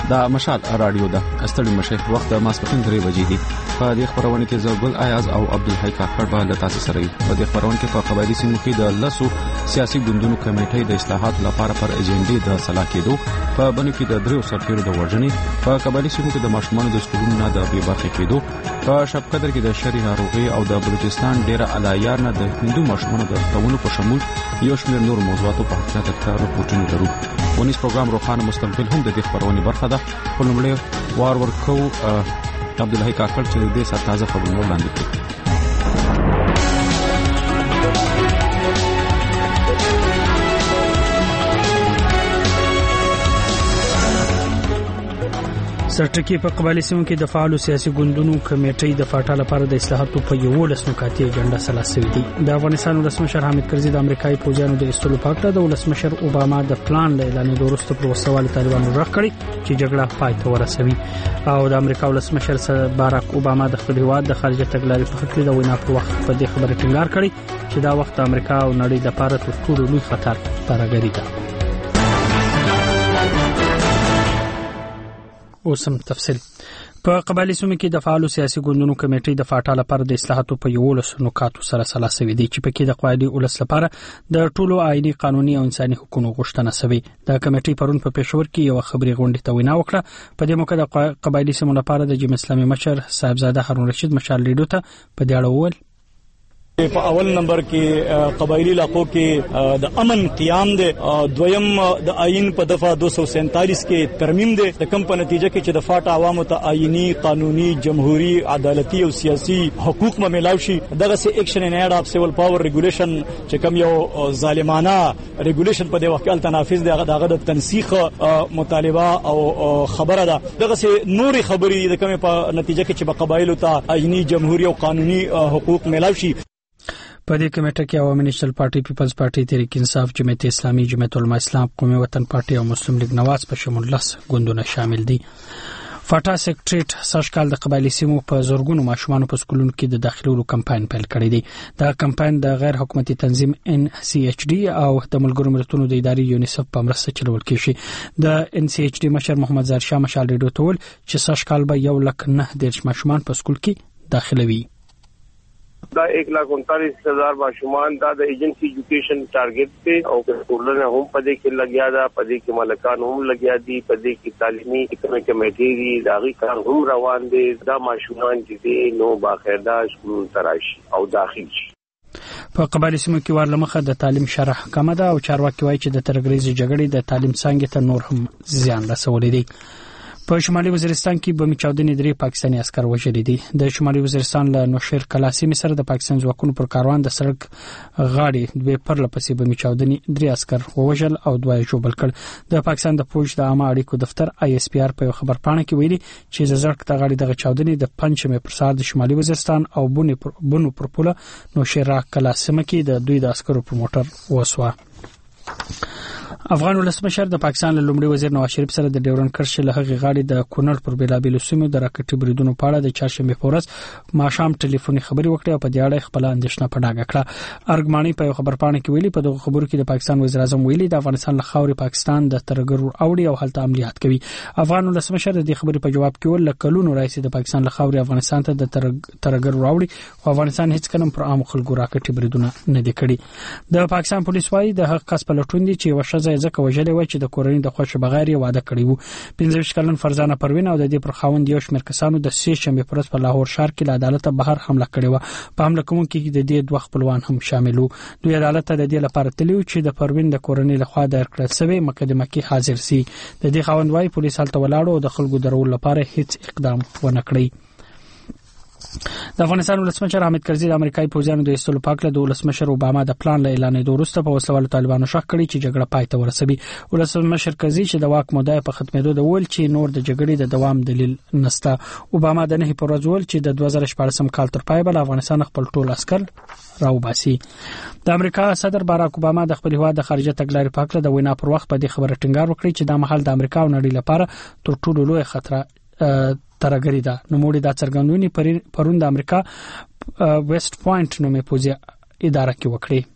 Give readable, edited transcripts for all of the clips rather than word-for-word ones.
دا مشال رادیو ده استړي مشه وخت ماسپخین 3 بجې دي په دې خبرونه کې زغل ایاز او عبدالحی کاکړ به له تاسو سره وي په دې خبرونه کې په قبایلی سیمو کې د لسو سیاسي ګوندونو کمیټې د اصلاحات لپاره پر ایجنډې د صلاح کېدو په بڼه کې د دریو سرتیرو د ورجنې په قبایلی سیمو کې د ماشومانو د سکولونو نه د بې برخې کېدو په شپقدر کې د شری ناروغي او د بلوچستان ډیره علایار نه د هندو ماشومانو د تړونو په شمول یو شمېر نور موضوعاتو په اړه د راپورټونه لرو. ونیس پروګرام روخانه مستقبل هم د دې خبرونې برخه ده. په لومړی وار ورکو عبدالحی کاکړ چې د دې تازه خبرونه وړاندې کړي. سرټکی په قبایلی سیمو کې د فعالو سیاسي ګوندونو کمیټې د فاټا لپاره د اصلاحاتو په 11 نکاتي اجنډا سلاسوي دي. د افغانستان ولسمشر حامد کرزي د امریکایي پوځیانو د استولو په اړه د ولسمشر اوباما د پلان له اعلان وروسته پر وسوال طالبانو راغ کړی چې جګړه پای ته ورسوي او د امریکا ولسمشر باراک اوباما د خپل هیواد د خارجه تګلارې په خاطر د وینا پر وخت په دې خبره ټینګار کړی چې دا وخت امریکا او نړۍ لپاره تر ټولو لوی خطر ترغري ده. اوسم تفصیل په قبایلی سیمو کې د فعالو سیاسي ګوندونو کمیټې د فاټا لپاره د اصلاحاتو په 11 نکاتو سره سلاسوي دي چې پکې د قواعد ولس لپاره د ټولو آئینی قانوني او انساني حقوقو غوښتنه شوی. د کمیټې پرون په پېښور کې یو خبري غونډه ته وینا وکړه. په دې موقع د قبایلی سیمو لپاره د جمهوریت اسلامي مشر صاحبزاده هارون رشید مشال لیدو ته په دې اړه وویل په اول نمبر کې قبایلی علاقو کې د امن قیام دی، دویم د آئین په دفعه 247 کې ترمیم دی د کم په نتیجه کې چې د فاټا عوامو ته آئینی قانوني جمهوری عدالتي او سیاسي حقوق ملاو شي. دغه سي اکشن ان ایډ اف سیول پاور ریګولیشن چې کوم یو ظالمانه ریګولیشن په دې وخت کې تنافس دی هغه د تنسیخ مطالبه او خبره ده. دغه سي نور خبري د کوم په نتیجه کې چې په قبایلو ته آئینی جمهوری او قانوني حقوق ملاو شي. په دې کمیټه کې عوامي نېشنل پارټي، پیپلز پارټي، تحریک انصاف، جمعیت اسلامي، جمعیت علماء اسلام، قومي وطن پارټي او مسلم لیگ نواز په شمول 10 ګوندونه شامل دي. فاټا سیکریټریټ سږکال د قبایلی سیمو په زورګونو ماشومان په سکولونو کې د داخلولو کمپاین پیل کړی دی. دا کمپاین د غیر حکومتي تنظیم NCHD او د ملګرو ملتونو د ادارې یونیسف په مرسته چلول کیږي. د NCHD مشر محمد زهر شاه مشال ریډیو ته ویل چې سږکال به 1,09,000 ماشومان په سکول کې داخلوي. دا 1,39,000 ماشومان دا د ایجنسی ایجوکیشن ټارګټ دی او ټولنه هم پدې کې لګیا ده، پدې کې ملکان هم لګیا دي، پدې کې تعلیمي کمیټې دي، داغي کار هم روان دي. دا ماشومان چې نو باقاعده سکول تراشي او داخل شي. په قبایلی سیمو کې ورلمخه د تعلیم شرح کم ده او چارواکي وایي چې د ترګریزي جګړې د تعلیم څنګه ته نور هم زیان رسولې دي. په شمالي وزیرستان کې بمي چاودنې 3 پاکستاني عسكر وژلي دي. د شمالي وزیرستان له نوشیر کلاسي سره د پاکستان ځواکونو پر کاروان د سړک غاړې دوه پرله پسې بمي چاودنې 3 عسكر وژل او 2 ژوبل کړ. د پاکستان د فوج د عامه اړیکو دفتر ISPR په خبر پاڼه کې ویلي چې د زړک د غاړې د چاودنې د پنځمې پر سر د شمالي وزیرستان او بونو پر پوله نوشیر کلاسي کې د دوی د عسكرو په موټر وسوه. افغان ولسمشر د پاکستان له لومړي وزیر نواز شریف سره د ډیورن کرښ له هغې غاړې د کونړ پر بیلابېلو سیمو د راکټي بریدونو په اړه د چهارشنبه په ورځ ماښام ټلیفوني خبري وکړې او په دې اړه خپل اندېښنه په ډاګه کړه. ارګماني په خبر پاڼه کې ویلي په دغه خبرو کې د پاکستان وزیر اعظم ویلي د افغانستان له خاورې پاکستان د ترګر اوړي او هلته عملیات کوي. افغان ولسمشر د دې خبرې په جواب کې ول کلونو راځي د پاکستان له خاورې افغانستان ته د ترګر اوړي او افغانستان هیڅ کله پر عام خلکو راکټي بریدونه نه دي کړي. د پاکستان پولیس وايي د حق کس په لټون دي چې وشزه ځکه وجلې و چې د کورنۍ د خوښ بغیر واده کړی وو. 15 کلن فرزانه پروین او د دې پر خاوند یو شمېر کسانو د سې شنبه پر ورځ په لاهور ښار کې له عدالت بهر حمله کړې و. په حمله کوونکو کې د دې دوه خپلوان هم شامل وو. دوی عدالت ته د دې لپاره تللی چې د پروین د کورنۍ لخوا دایر کړل شوی مقدمه کې حاضر سي. د دې خاوند وايي پولیس هلته ولاړو او د خلکو درول لپاره هیڅ اقدام ونه کړی. د افغانستان ولسمشر حامد کرزي د امریکایي پوځیانو د ایستلو په اړه د ولسمشر اوباما د پلان له اعلان وروسته په وسلوالو طالبانو شک کړی چې جګړه پای ته ورسوي. ولسمشر کرزي چې د واک موده په ختمېدو د ول چې نور د جګړې د دوام دلیل نشته. اوباما د نه پر ورځ ول چې د 2014 کال تر پای بل افغانستان خپل ټول عسكر راوباسي. د امریکا صدر باراک اوباما د خپل هیواد د خارجه تګلارې په اړه د وینا پر وخت په دې خبره ټینګار وکړي چې د محل د امریکا او نړۍ لپاره تر ټولو لوی خطر ترګری ده. نو موږ د څرګندونې پرون د امریکا ویسټ پوینټ نومې پوځي اداره کې وکړي.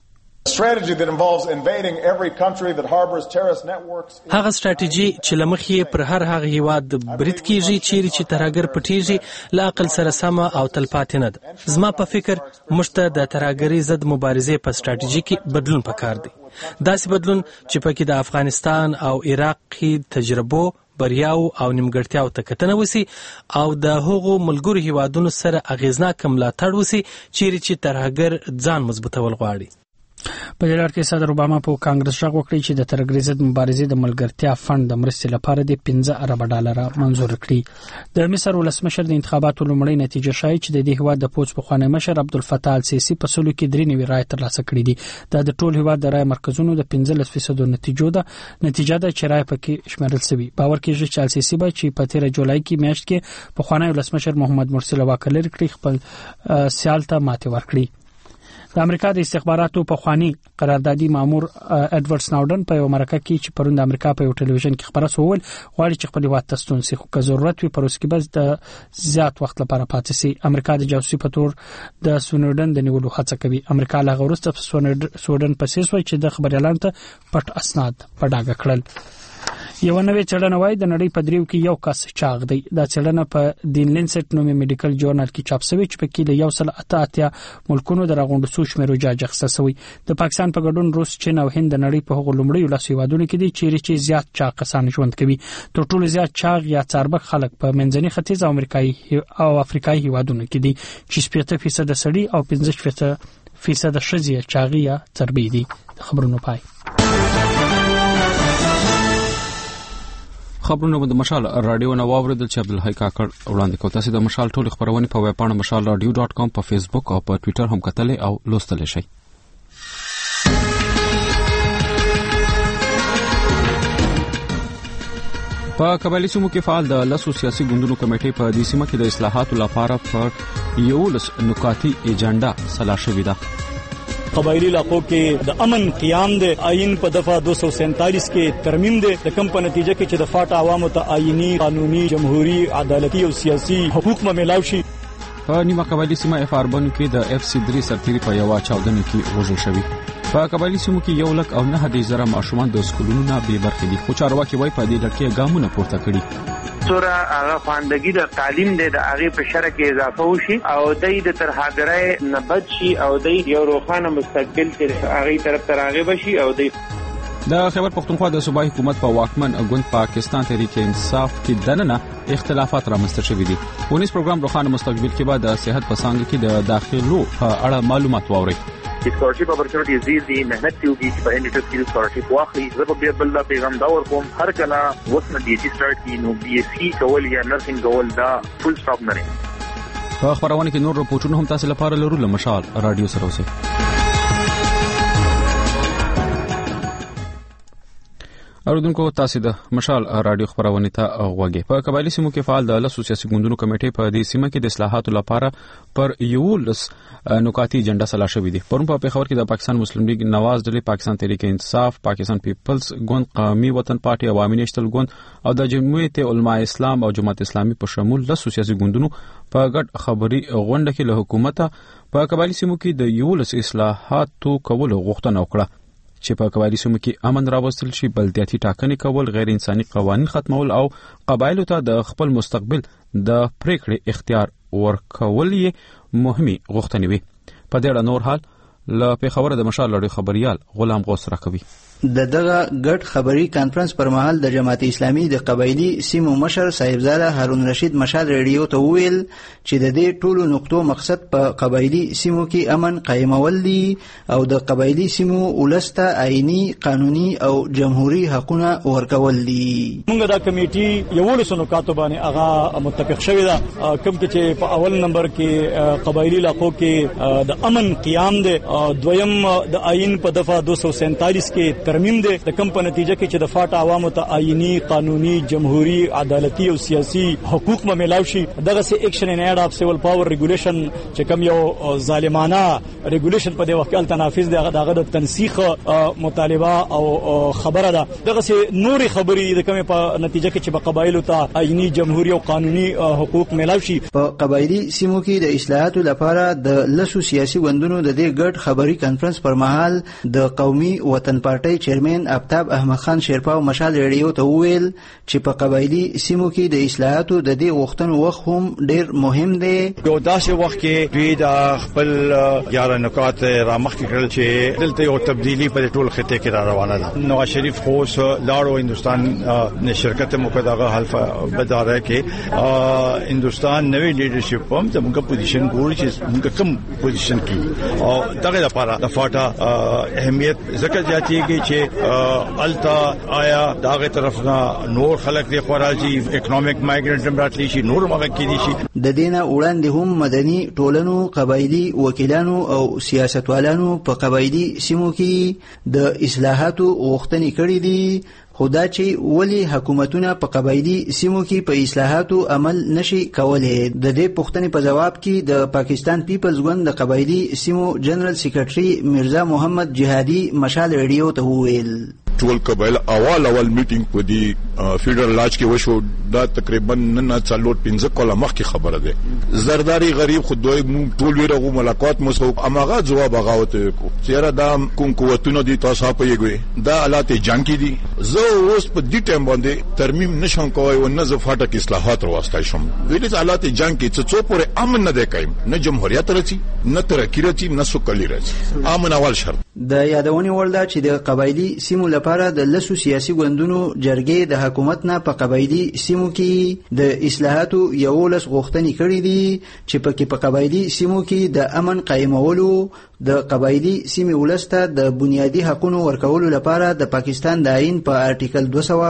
strategy that involves invading every country that harbors terrorist networks. هغه ستراتیژي چې لمخې پر هر هغه هیواد برید کیږي چې ترهګر پټیږي لا عقل سره سم او تلپاتې نه ده. زما په فکر موږ ته د ترهګرۍ ضد مبارزې په ستراتیژي کې بدلون پکار دی. داسې بدلون چې پکې د افغانستان او عراق کې تجربو بریاو او نیمګړتیاو ته کتنه وسی او د هغو ملګرو هیوادونو سره اغیزناک ملاتړ وسی چې ترهګر ځان مضبوطول غواړي. په دې لړ کې صدر اوباما په کانګرس ژغ وکړي چې د ترهګرۍ ضد مبارزې د ملګرتیا فند د مرستې لپاره د 15 ارب ډالر منظور کړي. د مصر ولسمشر د انتخاباتو لومړی نتیجه ښایي چې د دې هیواد د پوز پخوانی مشر عبدالفتاح السیسی په سلو کې 93 رای ترلاسه کړي دي. دا د ټول هیواد د رای مرکزونو د 15% نتیجه ده چې رای پکې شمیرل شوی. باور کیږي چې السیسی به چې په 13 جولای کې میاشت کې پخوانی ولسمشر محمد مرسی له واک لري کړي خپل سیال ته ماتې ورکړي. د امریکا د استخباراتو پخوانی قراردادي مامور اډوارډ سناودن په یو مرکه کې چې پروند امریکا په یو ټلویزیون کې خبره سوول غواړي چې خپل هیواد ته ستون شي خو که ضرورت وي پر اوس کې بس د زیات وخت لپاره پاتې شي. امریکا د جاسوسي په تور د سناودن د نیولو هڅه کوي. امریکا له غوړسته سناودن په سیس وایي چې د خبريالانو ته پټ اسناد په ډاګه کړل. یو نوې څېړنه وايي د نړۍ په دریو کې یو کس چاغ دی. دا څېړنه په د لینسټ نومي میډیکل جورنال کې چاپ شوې چې په کې له 188 ملکونو د راغونډو سو شمیرو جاج اخیستل. د پاکستان په ګډون روس، چین او هند د نړۍ په هغو لومړیو لاسو هیوادونو کې دي چې زیات چاغ کسان ژوند کوي. تر ټولو زیات چاغ یا څاربک خلک په منځني ختیځ او امریکایي او افریقایي هیوادونو کې دي چې 70% سړي او 15% ښځې چاغي یا چربي دي. خبرونه پای. خبرونه د مشال رادیو نو واوریدل چې عبدالحی کاکړ وړاندې کوي. تاسو د مشال ټول خبرونه په ویب پاڼه mashalradio.com په فیسبوک او په ټوئیټر هم کتلې او لوستل شئ. په قبایلی سیمو کې فعال د لسو سیاسي ګوندونو کمیټې په دې سیمه کې د اصلاحاتو لپاره پر یو لس نکاتی ایجنډا سلا شوې ده. قبایلی علاقوں کې د امن قیام د آئین په دفعه 247 کې ترمیم د کم په نتیجه کې چې د فاټ عوامو ته آئینی قانوني جمهوری عدالتي او سیاسي حقوق ملاو شي. په نیمه قبایلی سیمه افاربن کې د FC3 سرتیری په یو چاودنه کې وژل شوی. په قبایلی سیمو کې 1,09,000 ماشومان د سکولونو نه بې برخې دي. خو چارواکي وایي په دې لړ کې ګامونه پورته کړي. سره هغه خواندګي د تعلیم د هغه په شرع کې اضافه وشي او د ترهګرۍ نه بچ شي او د یو روښانه مستقبل کې هغه طرف تراغب شي. او د خیبر پختونخوا د صوبایي حکومت په واکمن ګوند پاکستان تحریک انصاف کې دننه اختلافات رامنځته شوي دي. ونیس پروګرام روښانه مستقبل کې بعد د صحت په څانګه کې د داخلو په اړه معلومات واوري. اسکالرشپ اپورچونټی زیاتې مهنت کیږي چې په انډیټس کې اسکالرشپ واخلي. زه په بل د پیغام دا ورکوم هر کله وسنه دی چې سٹارټ کی نو بي اس سی کول یا نرسنګ کول دا فل سټاپ نه لري. په خبرونه کې نور رپورټونه هم تاسو لپاره لرو. لمشال رادیو سره اوسئ. اوردونکو تاسو د مشال رادیو خبرونه ته غوږی. په قبایلی سیمو کې فعال د لسو سیاسي ګوندونو کمیټې په دې سیمه کې د اصلاحاتو لپاره پر یو لس نکاتی ایجنډا سلا شوې دي. پرون په پیښور کې د پاکستان مسلم لیگ نواز ډلې، پاکستان تحریک انصاف، پاکستان پیپلز ګوند، قومي وطن پارټي، عوامي نېشنل ګوند او د جمعیت علماء اسلام او جماعت اسلامي په شمول لسو سیاسي ګوندونو په ګډ خبري غونډه کې له حکومت په قبایلی سیمو کې د یو لس اصلاحاتو کولو غوښتنه وکړه چې په قبایلی سیمو کې امن راوستل شي، بلدیاتي ټاکنې کول، غیر انساني قوانین ختمول او قبایلو ته د خپل مستقبل د پریکړې اختیار ورکول یې مهمه غوښتنې وي. په دې اړه نور حال له پیښور د مشال لړۍ خبريال غلام غوث راکوي. دغه ګډ خبري کانفرنس پر مهال د جماعت اسلامي د قبایلی سیمو مشر صاحبزاده هارون رشید مشال ریډیو ته ویل چې د دې ټولو نقطو مقصد په قبایلی سیمو کې امن قائمول دي او د قبایلی سیمو ولسته آئینی قانوني او جمهوریت حقوقونه ورکول دي. موږ دا کمیټي یو له نکاتو باندې هغه متفق شوې ده کوم چې په اول نمبر کې قبایلی علاقو کې د امن قیام د دویم د آئین په دفعه 247 کې ترمیم دی د کوم په نتیجه کې چې د فاټا عوامو ته آئینی قانوني جمهوری عدالتي او سیاسي حقوق به ملاو شي. دغه سي اکشن ان ایډ اف سیول پاور ریګولیشن چې کوم یو ظالمانه ریګولیشن په دې وخت کې تنافس دغه د تنسیخ مطالبه او خبره ده. دغه سي نوري خبري د کوم په نتیجه کې چې په قبایلو ته آئینی جمهوری او قانوني حقوق ملاو شي. په قبایلی سیمو کې د اصلاحاتو لپاره د لسو سیاسي ګوندونو د دې ګډ خبري کانفرنس پر مهال د قومي وطن پارټي چیرمن آفتاب احمد خان شیرپا مشال ریډیو ته وویل چې په قبایلی سیمو کې د اصلاحاتو د دې غوښتنو وخت هم ډیر مهم دی. یو داسې وخت کې دوی د خپل 11 نکات رامخ کړل چې دلته یو تبدیلی په ټول خطه کې را روانه ده. نواز شریف خو لاړو هندستان نه شرکت مقدغه حلف بداره کې هندستان نوې لیډرشپ هم زموږ پوزیشن ګوري چې موږ کوم پوزیشن کې او دغه لپاره د فاټا اهمیت ځکه زیاتېږي چې التا آیا دغه طرف نه نور خلک دی خوراجي اکونومیک مایګرنټ راتلی شي نور مګه کېدي شي. د دینه وړاندې هم مدني ټولنو قبایلی وکیلانو او سیاستوالانو په قبایلی سیمو کې د اصلاحاتو غوښتنې کړې دي. خدا چې ولی حکومتونه په قبایلی سیمو کې په اصلاحاتو عمل نشي کولای. د دې پوښتنې په جواب کې د پاکستان پیپلز ګوند د قبایلی سیمو جنرال سیکریټري مرزا محمد جهادي مشال ریډیو ته وویل ټول قبایل اول میټینګ په دی فیډرل لاج کې وشو. دا تقریبا نن 4-5 کاله مخکې خبره ده. زرداری غریب خودوی ټول ویرغه ملاقات مو اماغه جواب غاوته چیرې دا کوم قوتونه دي تاسو په یګوي دا حالات جنگ کې دي. زه اوس په دې ټیم باندې ترمیم نشم کوی او نه زفاټه کې اصلاحات راوستای شم. ویلې حالات جنگ کې څو پورې امن نه دی قائم نه جمهوریت راځي نه ترقی راځي نه سوکالي راځي. امن اول شرط. د یادونې وړ ده چې د قبایلی سیمو لپاره د لسو سیاسي ګوندونو جرګې د حکومت نه په قبایلی سیمو کې د اصلاحاتو یو لس غوښتنې کړې دي چې په قبایلی سیمو کې د امن قائمولو د قبایلی سیمې ولسته د بنیادی حقوقو ورکولو لپاره د پاکستان د آئین په آرټیکل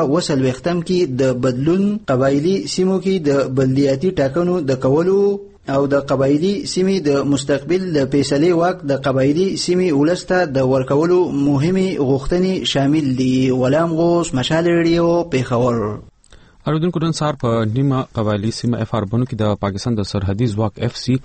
230 کې د بدلون قبایلی سیمو کې د بلدیاتي ټاکنو د کولو او د قبایلی سیمې د مستقبل د فیصلې واک د قبایلی سیمې ولسته د ورکولو مهمه غوښتنې شامل دي. غلام غوث مشال ریډیو پیښور. اردوونکو نن سهار په نیمه قبایلی سیمه اف اربنو کې د پاکستان د سرحدي ځواک اف سی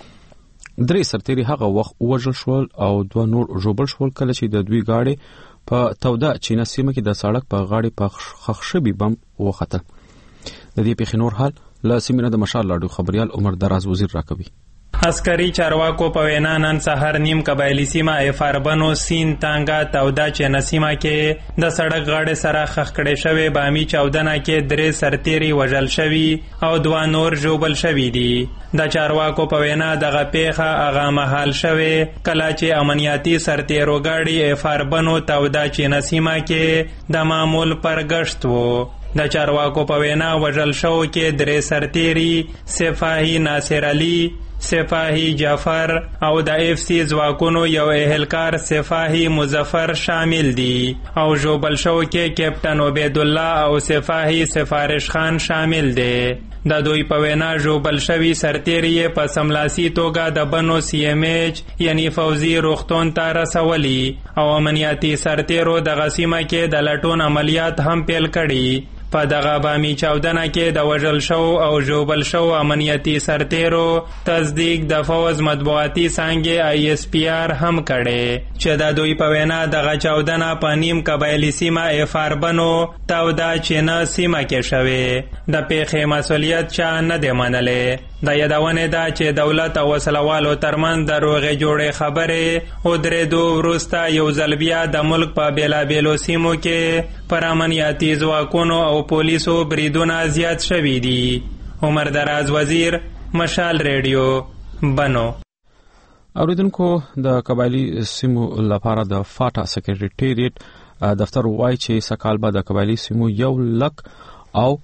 3 سرتیري هغه وخت وژل شول او 2 نور ژوبل شول کله چې د دوی گاډي په توده چینه سیمه کې د سړک په غاړې په خښبي بم وخته. د دې پیښې نور حال له سیمینه د مشال لاډو خبريال عمر دراز وزیر راکوي. عسکري چارواکو په وینا نن سهار نیم قبایلی سیمه افاربنو سین تانګا تودا چې نسیمه کې د سړک غاړې سره خښ کړي شوی بامي چاودنه کې 3 سرتیري وژل شوی او 2 نور ژوبل شوی دي. د چارواکو په وینا دغه پیښه هغه مهال شوی کله چې امنیتي سرتیرو غاډي افاربنو تودا چې نسیمه کې د معمول پر گشت وو. د چارواکو په وینا وژل شو کې 3 سرتیري سپاهی ناصر علي سپاهی جعفر او د اف سی ځواکونو یو اهلکار سپاهی مظفر شامل دي او ژوبل شو کې کیپټن عبید الله او سپاهی سفارش خان شامل دي. د دوی په وینا ژوبل شوی سرتیري په سملاسي توګه د بنو سی ام ایچ یعنی فوزي روغتون ته رسولي او امنیتي سرتیرو د غسیمه کې د لټون عملیات هم پیل کړي. په دغه بامي چاودنه کې د وژل شو او ژوبل شو امنیتي سرتیرو تصدیق د فوز مطبوعاتي څانګې آی اس پی آر هم کړي چې د دوی په وینا دغه چاودنه په نیم قبایلی سیمه افاربنو تودا چینه سیمه کې شوې. د پیښې مسؤلیت چا نه دی منلی. د یادونه ده چې دولت او وسلوالو ترمن د روغې جوړې خبرې او درېدو وروسته یو ځل بیا د ملک په بیلابیلو سیمو کې پر امنیتي ځواکونو او پولیسو بریدونه زیات شوي دي. عمر دراز وزیر مشال ریډیو بنو. اوریدونکو د قبایلی سیمو لپاره د فاټا سکریټریټ دفتر وایي چې سکهال به د قبایلی سیمو 100,000 او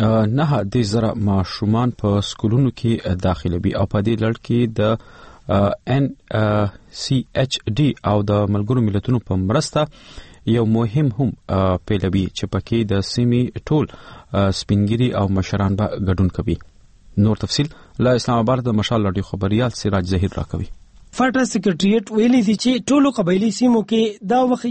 9,000 ماشومان په سکولونو کې داخلوي او په دې لړ کې د ان سی ایچ ډي او د ملګرو ملتونو په مرسته یو مهم هم پیلوي چې پکې د سیمې ټول سپینګری او مشران به ګډون کوي. نور تفصیل له اسلام آباد د مشال لاډیو خبريال سراج زهیر راکوي. فاټا سکریټریټ ویلي دي چې ټولو قبایلی سیمو کې دا وخت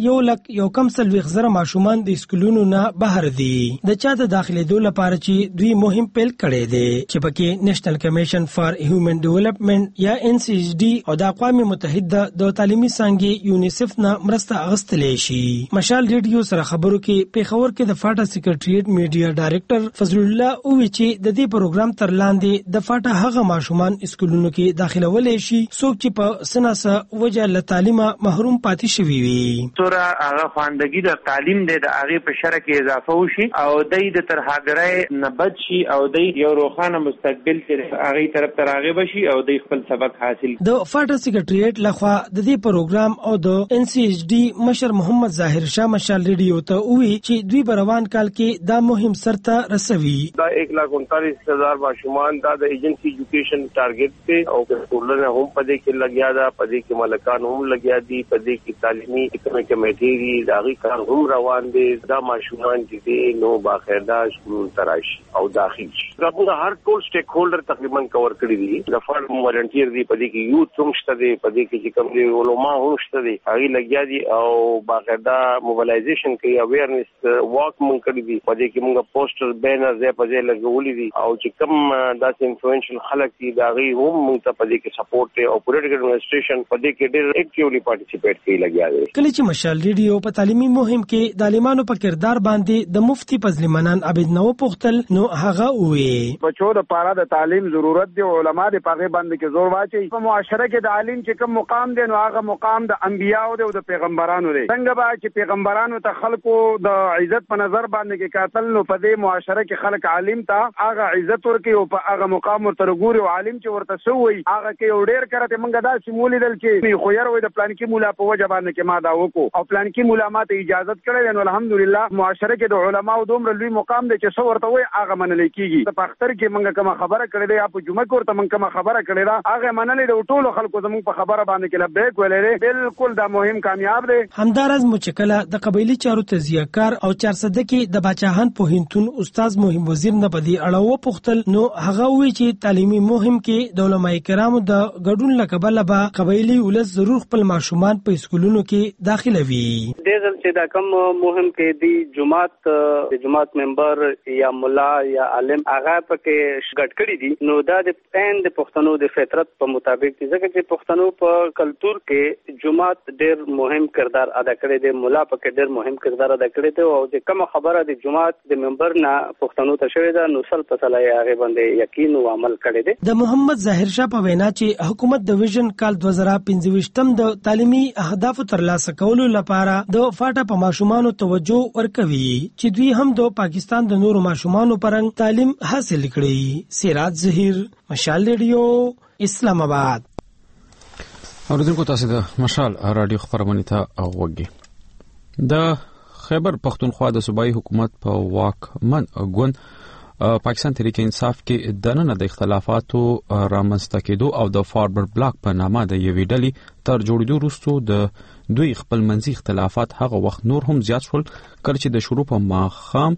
1,140,000 ماشومان د سکولونو نه بهر دي د چا د داخليدو لپاره چې دوی مهم پیل کړي دي چې پکې نېشنل کمیشن فار هیومن ډیولپمنٹ یا NCHD او د اقوام متحده د تعلیمي څانګې یونیسف نه مرسته اغستلې شي. مشال ریډیو سره خبرو کې پیښور کې د فاټا سکریټریټ میډیا ډایریکټر فضل الله اووی چې د دې پروګرام تر لاندې د فاټا هغه ماشومان سکولونو کې داخلولې شي څوک چې په سناسه وجه له تعلیمه محروم پاتې شوي وي. سره هغه خواندګي د تعلیم د هغه په شرع کې اضافه وشي او د ترهاګرۍ نه بچ شي او د یو روښانه مستقبل چې هغه طرف ته راغب شي او د خپل سبق حاصل. د فاټا سکریټریټ لخوا د دې پروګرام او د NCHD مشر محمد ظاهر شاه مشال ریډیو ته وی چې دوی بروان کال کې دا مهم سرته رسوي. دا 1,39,000 ماشومان دا د ایجنسی ایجوکیشن ټارګټ ته او ټولنه هم پدې کې لګیا دا پدې کې ملکان هم لګیا دي پدې کې تعلیمي کمیټې دي داغي کار هم روان دي دا ماشومان چې نو باقاعده سکول تراشي او داخل شي. دا هر ټول سټیک هولډر تقریبا کور کړی دي د فارم والنټیر دي پدې کې یوث هم شته دي پدې کې چې کوم دي علما هم شته دي هغه لګیا دي او باقاعده موبلایزیشن کوي اویرنس واک مونږ کړی دي پدې کې مونږ پوسټر بینر زه پدې لګولې دي او چې کوم داسې انفلوئنشل خلک دي دا غي هم مونږ ته پدې کې سپورټ او پولیټیکل ایڈمنسټریشن پدې کې ډېر اکټیولی پارټیسپیټ کوي لګیا دي. کله چې مشال ریډیو په تعلیمي مهم کې د عالمانو په کردار باندې د مفتی فضل منان عبد نو پختل نو هغه وې بچو د پاره د تعلیم ضرورت دی علما د پاغه باندې کې زور واچي په معاشره کې د عالم چې کوم مقام دی نو هغه مقام د انبیانو دی او د پیغمبرانو دی. څنګه به چې پیغمبرانو ته خلکو د عزت په نظر باندې کې قاتل نو په دې معاشره کې خلک عالم ته هغه عزت ورکي او په هغه مقام ورته ګوري او عالم چې ورته سوی هغه کې ډېر کرته مونږ دا سیمولې دل چې خو ير وې د پلان کې مولا په وجه باندې کې ما دا وکړو او پلان کې مولا ماته اجازه کړې نو الحمدلله معاشره کې د علماو دومره لوی مقام دی چې څو ورته وي هغه منل کیږي. په اختر کې مونږ کوم خبره کړې ده په جمعه کې ورته مونږ کوم خبره کړې ده هغه منلې د ټولو خلکو زموږ په خبره باندې کې لبیک ویلې بالکل دا مهم کامیاب دی. همدارز مچکله د قبایلی چارو تزیهکار او 400 کې د باچاهان پوهنتون استاد مهم وزیر نه پدې اړه پختل نو هغه وی چې تعلیمي مهم کې د علماء کرامو د ګډون لکبل به قبایلی ولس ضرور خپل ماشومان په سکولونو کې داخله وي. د ځل چې دا کوم مهم کې دی جماعت ممبر یا مولا یا عالم هغه پکې ګډ کړی دي نو دا د پین د پښتنو د فطرت په مطابق دي ځکه چې پښتنو په کلچر کې جماعت ډېر مهم کردار ادا کړی دی مولا پکې ډېر مهم کردار ادا کړی دی او چې کوم خبره د جماعت د ممبر نه پښتنو ته شوې ده نو سل په سلای هغه باندې یقین او عمل کړی دی. د محمد ظاهر شاه په وینا چې حکومت د ویژن کال 2025 د تعلیمي اهداف ترلاسه کولو لپاره د فاټا په ماشومانو توجه ورکوي چې دوی هم د پاکستان د نورو ماشومانو پرنګ تعلیم حاصل کړي. سراج ظهیر مشال ریډیو اسلام آباد. اوریدونکو تاسو د مشال رادیو خبرونه ته اوږي د خیبر پختونخوا د صوبایي حکومت په واکمن ګوند پاکستان تحریک انصاف کې دننه د اختلافاتو رامنځته کېدو او د فارورډ بلاک په نامه د یوې ډلې تر جوړېدو وروسته د دوی خپل منځي اختلافات هغه وخت نور هم زیات شول کله چې د شروع په ماښام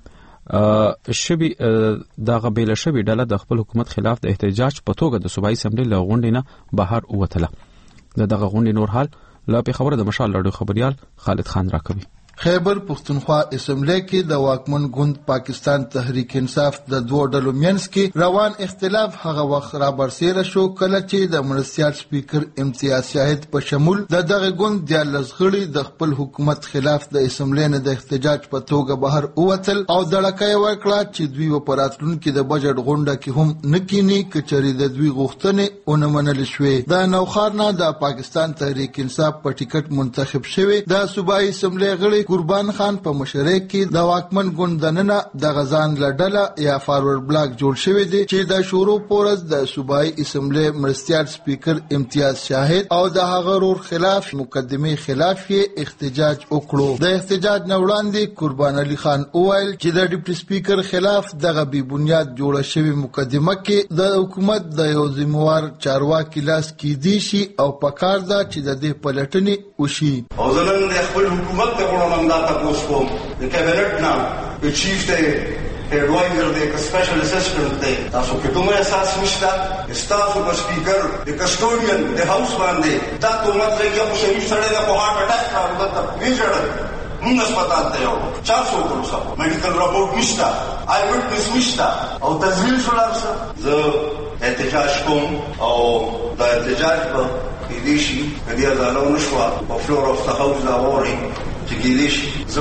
شبي دغه بیل شبي ډله د خپل حکومت خلاف د احتجاج په توګه د صوبایي اسمبلی له غونډې نه بهر ووتله. دغه غونډې نور حال لا په خبره د مشال رادیو خبريال خالد خان راکوي. خیبر پختونخوا اسمبلی کې د واکمن ګوند پاکستان تحریک انصاف د دوه ډلو مینس کې روان اختلاف هغه وخت را برسېره شو کله چې د مرستیال سپیکر امتیاز شاهد په شمول دغه ګوند د لزغړي د خپل حکومت خلاف د اسمبلی نه د احتجاج په توګه بهر اوتل او دړکې ورکړه چې دوی په راتلونکو د بجټ غونډه کې هم نکینی کچري د دوی غوښتنې اون منل شوې. د نوخار نه د پاکستان تحریک انصاف په ټیکټ منتخب شوی د صوبایي اسمبلی غړي قربان خان په مشرۍ کې د واکمن ګوند دننه د غزان لړډله یا فارورډ بلاک جوړ شوی دی چې د شروع پورز د صوبایي اسمبلی مرستیال سپیکر امتیاز شاهد او د هغه رور خلاف مقدمه خلاف یې احتجاج وکړو. د احتجاج نه وړاندې قربان علي خان اوایل چې د ډیپټي سپیکر خلاف دغه بی بنیاد جوړه شوی مقدمه کې د حکومت د یو ذمہوار چارواکي لاس کې دی شي او پکار ده چې د دې پلټنې وشي. او زمون د خپل حکومت ته دا تاسو کوم د کابینټ نه چیف ته ایڈوایزر دی که سپیشل اسسټنټ دی تاسو کې دومره احساس نشته تاسو په سپیکر د کسټوډین د هاوس باندې دا تهمت لګي او شریف سره د هارت اٹیک راغلی ته ویژړل موږ هسپتال ته یو 400 کروسه میډیکل راپورټ نشته آی وټنس نشته او تزویل شو لارسه زه احتجاج کوم او دا احتجاج په دې شي د دې ځالو نشو په فلور اف د هاوس لا ووري سو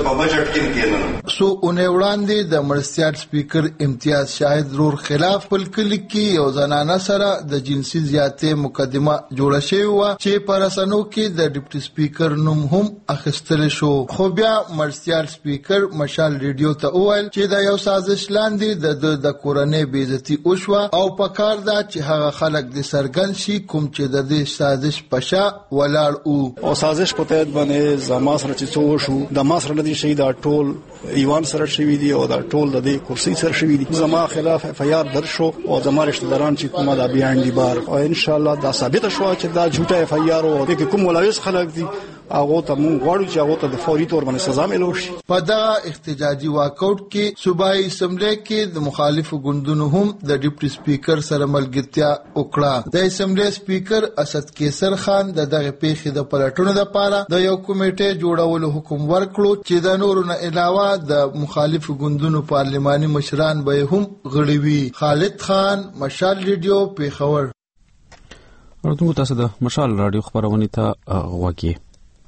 اونې وړاندې د مرستیال سپیکر امتیاز شاهد رور خلاف په کلی کې یو زنانه سره د جنسي زیاتې مقدمه جوړه شوې و چې په رسنیو کې د ډیپټي سپیکر نوم هم اخیستل شو خو بیا مرستیال سپیکر مشال ریډیو ته وویل چې دا یو سازش لاندې د کورنۍ بې عزتي وشوه او پکار ده چې هغه خلک د سرګن شي کوم چې د دې سازش په شا ولاړ او سازش په تحت باندې زما سره چې شو د ماسر لدی شي دا ټول ایوان سره شوی دی او دا ټول د دې کرسي سره شوی دی زما خلاف فیار در شو او زما رشتہ داران چې کومه دا بیان دی بار او ان شاء الله دا ثابت شو چې دا جھوټه فیار او د کوم ملوث خلک دي هغه ته مونږ غواړو چې هغه ته د فوري تور باندې سزا ملوي شي په دا احتجاجي واکاوټ کې صوبایي اسمبلی کې د مخالفو ګوندونو هم د ډیپټي سپیکر سره ملګرتیا وکړه د اسمبلی سپیکر اسد کیسر خان دغه پیښې د پلټونو لپاره د یو کمیټه جوړولو حکم ورکړو چې د نورو نه علاوه د مخالفو ګوندونو پارلماني مشران به هم غړي وي خالد خان مشال ریډیو پیښور ورته تاسو د مشال رادیو خبرونه ته غوږی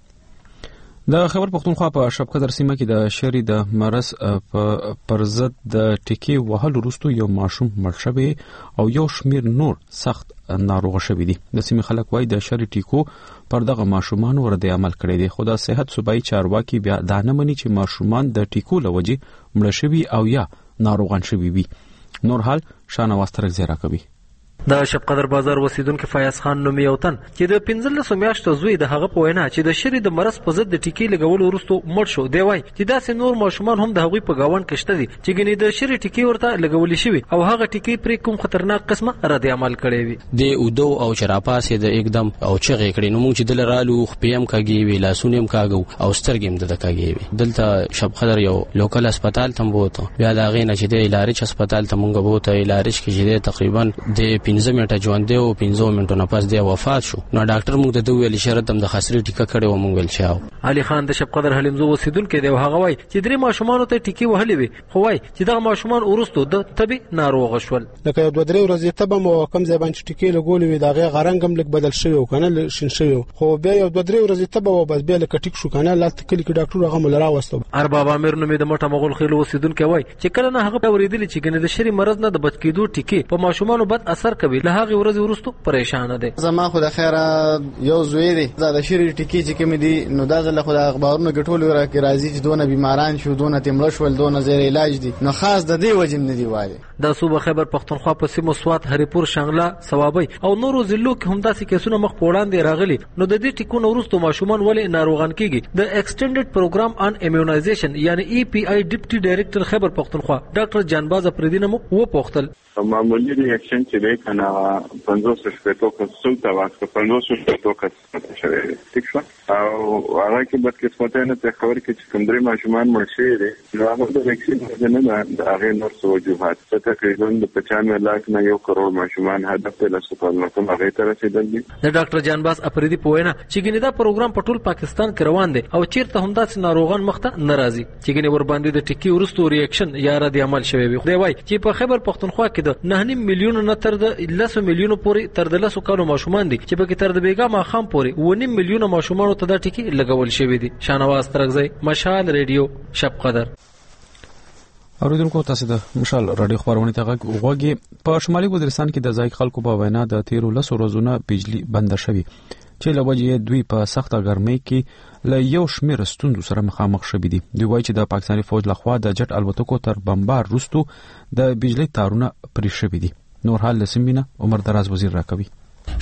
د خبر پښتونخوا په شبقدر سیمه کې د شری د مرز پر ضد د ټکی وهلو وروسته یو ماشوم مړ شوی او یو شمیر نور سخت ناروغ شوی دي د سیمه خلک وایي د شری ټیکو پر دغه ماشومان ورته عمل کړی دی خو د صحت صوبایي چارواکي بیا دا نه مني چې ماشومان د ټیکو لوجي مړ شوی او یا ناروغان شوی وي نور حال شانواز ترک زیرا کوي د شبقدر بازار وسیدونکو فیاض خان نومي یو تن چې د 15 میاشتو زوی د هغه په وینا چې د شری د مرز په ضد د ټیکی لګولو وروسته مړ شو دی وای چې داسې نور ماشومان هم د هغوی په گاوند کې شته دي چې ګنې د شری ټیکی ورته لګولې شوی او هغه ټیکی پر کوم خطرناک قسمه رد عمل کړی وي د اودو او چراپاسې د एकदम او چغې کړي نو موږ چې دل رالو خپېم کاږي وی لاسونیم کاږو او سترګیم د کاږي وي دلته شبقدر یو لوکل هسپتال تم بوته بیا دا غینه چې د الارچ هسپتال ته مونږ بوته الارچ کې چې تقریبا د 15 منټه ژوند او 15 منټو نه پس دی وفات شو نو ډاکټر موږ ته ویل شرط هم د خسرې ټیکه کړي و مونږ ول شاو علي خان د شبقدر حلیمزو وسیدونکو دی هغه وای چې درې ماشومان ته ټیکی وهلې وي خو وای چې دا ماشومان ورستو د تبي ناروغ شول لکه یو 2-3 ورځې تبه مو کم ځای باندې ټیکی لګولې وي دا غي غرنګم لیک بدل شوی او کنه شین شوی خو بیا یو 2-3 ورځې تبه و بس بیا لکه ټیک شو کنه لاته کلی کې ډاکټر هغه مل راوستو ارباب امیر نومې د مټه مغول خیل وسیدونکو وای چې کله نه هغه اوریدل چې ګنې د شری مرز نه د بچ کېدو ټیکی په ماشومان بد اثر کوي له هغه ورځې ورستو پریشان دي زما خو د خیره یو زوی دی دا شری ټیکی چې کوم دي نو دا ځله خو د اخبارونو ګټول راکې راځي چې دونه بیماران شو دونه تمړ شول دونه زیر علاج دي نو خاص د دې وجه نه دی وایي د صوبه خیبر پختونخوا په سیمو سوات هریپور شانګلا ثوابي او نورو ضلعو کې هم داسې کیسونه مخ پوړاندې راغلي نو د دې ټیکونو وروسته ماشومان ولې ناروغان کیږي د ایکسټینډډ پروګرام ان امیونایزیشن یعنی ای پی آی ډیپټي ډایریکټر خیبر پختونخوا ډاکټر جانباز افریدی نو و پختل معمولی ریاکشن چې دی کنه 500 تا واسطه 500 کس شوی ٹھیک شو او هغه کې بد قسمت نه ته خبر کې چې کوم درې ماشومان مړ شوي دي نو هغه د ویکسین نه د هغه نور څه وجوهات څه تقریبا د 95 لک نه 1 کروڑ ماشومان هدف ته لاسو نو کوم هغه تر رسیدل دي د ډاکټر جانباز افریدی په وینا چې ګنې دا پروګرام په ټول پاکستان کې روان دی او چیرته هم داسې ناروغان مخته ناراضي چې ګنې ور باندې د ټیکی ورستو ریاکشن یا رد عمل شوی وي خو وای چې په خیبر پختونخوا کې د 9 میلیون نه تر د 10 میلیون پورې تر د 10 کالو ماشومان دي چې په کې تر د بیګا ما خام پورې 1 میلیون ماشومان ته د ټیکی لګول شوی دي شانواز ترغزی مشال ریډیو شبقدر اوریدونکو تاسو د مشال رادیو خبرونه ته غوږی په شمالي وزیرستان کې د ځای خلکو په وینا د 13 ورځې بجلی بند شوی چې لوجه دوی په سخته ګرمۍ کې له یو شمیر ستوندو سره مخامخ شوي دي دوی وایي چې د پاکستاني فوج لخوا د جټ الوتکو تر بمبار وروسته د بجلی تارونه پرې شوي دي نور حال لسمینه عمر دراز وزیر راکوي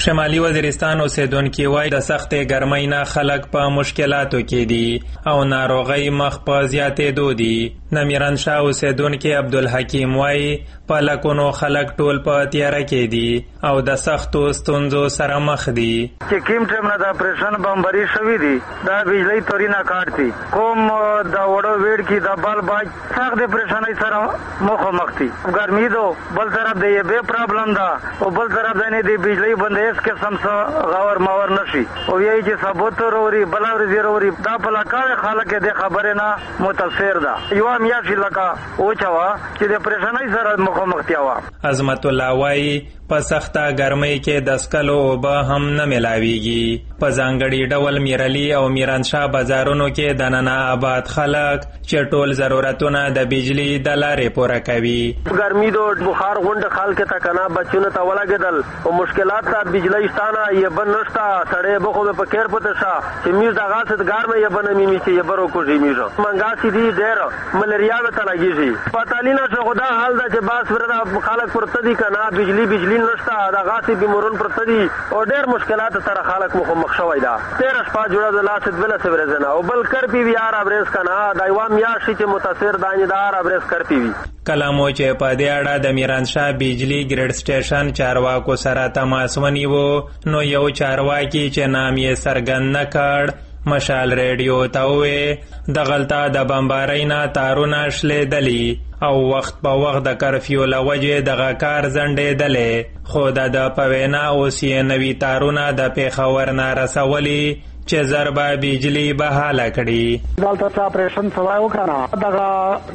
شمالي وزیرستان اوسیدونکي وایي د سختې ګرمۍ نه خلک په مشکلاتو کې دي او ناروغۍ مخ په زیاتېدو دي. د میرانشاه اوسیدونکي عبدالحکیم وایي په لکونو خلک ټول په تیاره کې دي او د سختو ستونزو سره مخ دي. چې کوم ټیم نه د اپریشن بمباري شوي دي دا بجلی تورینه کاټ دي کوم د وړو ویډ کې د بال باج سخت د پریشانۍ سره مخامخ دي. ګرمي دو بل طرف د یې به پرابلم ده او بل طرف د نه دی بجلی بندې اس قسم څه غور ماور نشي او یی چې ثبوت وروري بلاور زیروري دا په لکه خلک د خبره نه متاثر ده. یو میا چې لکه او چوا چې د پریشانۍ سره مخامخ تیوا. عظمت الله وایي په سخته ګرمۍ کې د سکلو اوبه هم نه ملاویږي. په ځانګړي ډول میرالي او میرانشاه بازارونو کې د ننه آباد خلک چې ټول ضرورتونه د بجلی د لارې پوره کوي. ګرمي دو بخار غونډ خال کې تا کنه بچونه ته ولګېدل او مشکلات ته بجلی شتانه یې بن نشته سړی بخو په کیر پته شا چې میز د غاست ګرمه یې بن میمی چې یې برو کوجی میزو منګاسي دي ډېر ملاریا ته لګیږي. پتالینا شو خدا حال دا چې باس ورته خلک پرته دي کنه بجلی نشته د غاصب بیمورون پرته دي او ډېر مشکلات سره خلک مخ شوی دا. 13 شپه جوړه د لاست بل سره او بل کر پی وی آر ابریس کنه دا یو میاشت چې متاثر دانی دار ابریس کر پی وی. کلامو چې په دې اړه د میرانشاه بجلی ګریډ سټیشن چارواکو سره تماس ونیو نو یو چارواکي چې نام یې څرګند نه کړ مشال ریډیو ته وې د غلطه د بمبارۍ نه تارونه شلېدلي او وخت په وخت د کرفیو له وجې دغه کار ځنډېدلی خو د په وینا اوس یې نوي تارونه د پېښور نه رسولي چې ضربه بجلی بحاله کړي. دلته څه اپریشن سوای وکړه دغه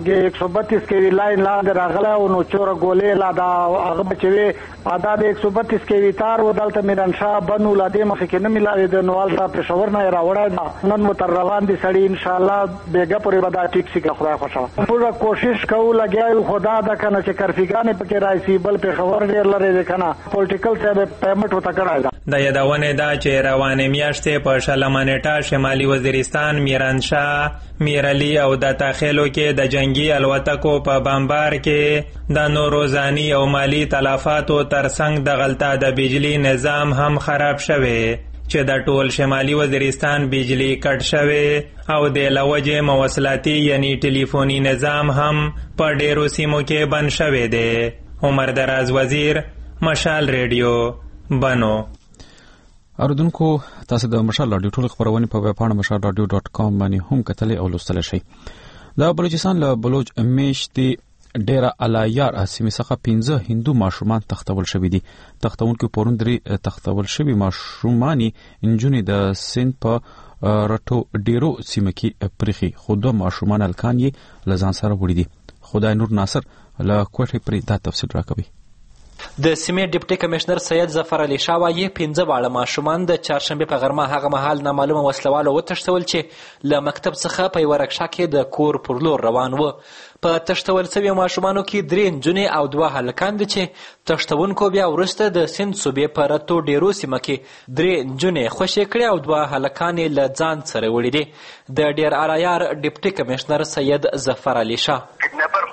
132 کې لاین لاندې راغله او نو چور ګولې لا دا هغه بچوي ادا د 132 کې تار و دلته میرانشاه بنو لا دې مخ کې نه ملایي د نوال ته پېښور نه راوړای نن متر روان دي سړی ان شاء الله بیګه پورې ودا ټیک سي خدای خوشاله. موږ کوشش کوو لګیاو خدا دا کنه چې کرفیګانې پکې راځي بل پېښور ډېر لري ده کنه پولیټیکل څه پیمنټ وته کړای. د یادونه دا چې روانه میاشتې په لمنټا شمالي وزیرستان میرانشاه میرالي او د تاخیلو کې د جنگي الوتکو په بمبار کې د نوروزانی او مالی تلفاتو ترڅنګ د غلطه د بجلی نظام هم خراب شوه چې د ټول شمالي وزیرستان بجلی کټ شوه او د لوجه مواصلاتي یعنی ټلیفوني نظام هم په ډیرو سیمو کې بند شوه دی. عمر دراز وزیر مشال ریډیو بنو. اوردونکو تاسو د مشال رادیو ټول خبرونه په ویب پاڼه mashalradio.com باندې هم کتلې او لوستل شئ. د بلوچستان له بلوچ میشتې ډیره الایار سیمې څخه 15 هندو ماشومان تختول شوي دي. تختونکو پرون درې تختول شوي ماشومانی انجونې د سند په رټو ډیرو سیمه کې پرخي خو دوه ماشومان الکان یې لزان سره وړي دي. خدای نور ناصر له کوټې پرې دا تفصیل راکوي. د سیمې ډیپټي کمشنر سید ظفر علي شاه وایي 15 واړه ماشومان د چهارشنبه په غرمه هغه مهال نامعلومه وسلوالو وتښتول چې له مکتب څخه په یوه رکشه کې د کور پر لور روان و. په تښتول شویو ماشومانو کې 3 نجونې او 2 هلکان دي چې تښتونکو بیا وروسته د سند صوبې په رتو ډیرو سیمه کې 3 نجونې خوشې کړې او 2 هلکان یې له ځان سره وړي دي. د ډیر الایار ډیپټي کمشنر سید ظفر علي شاه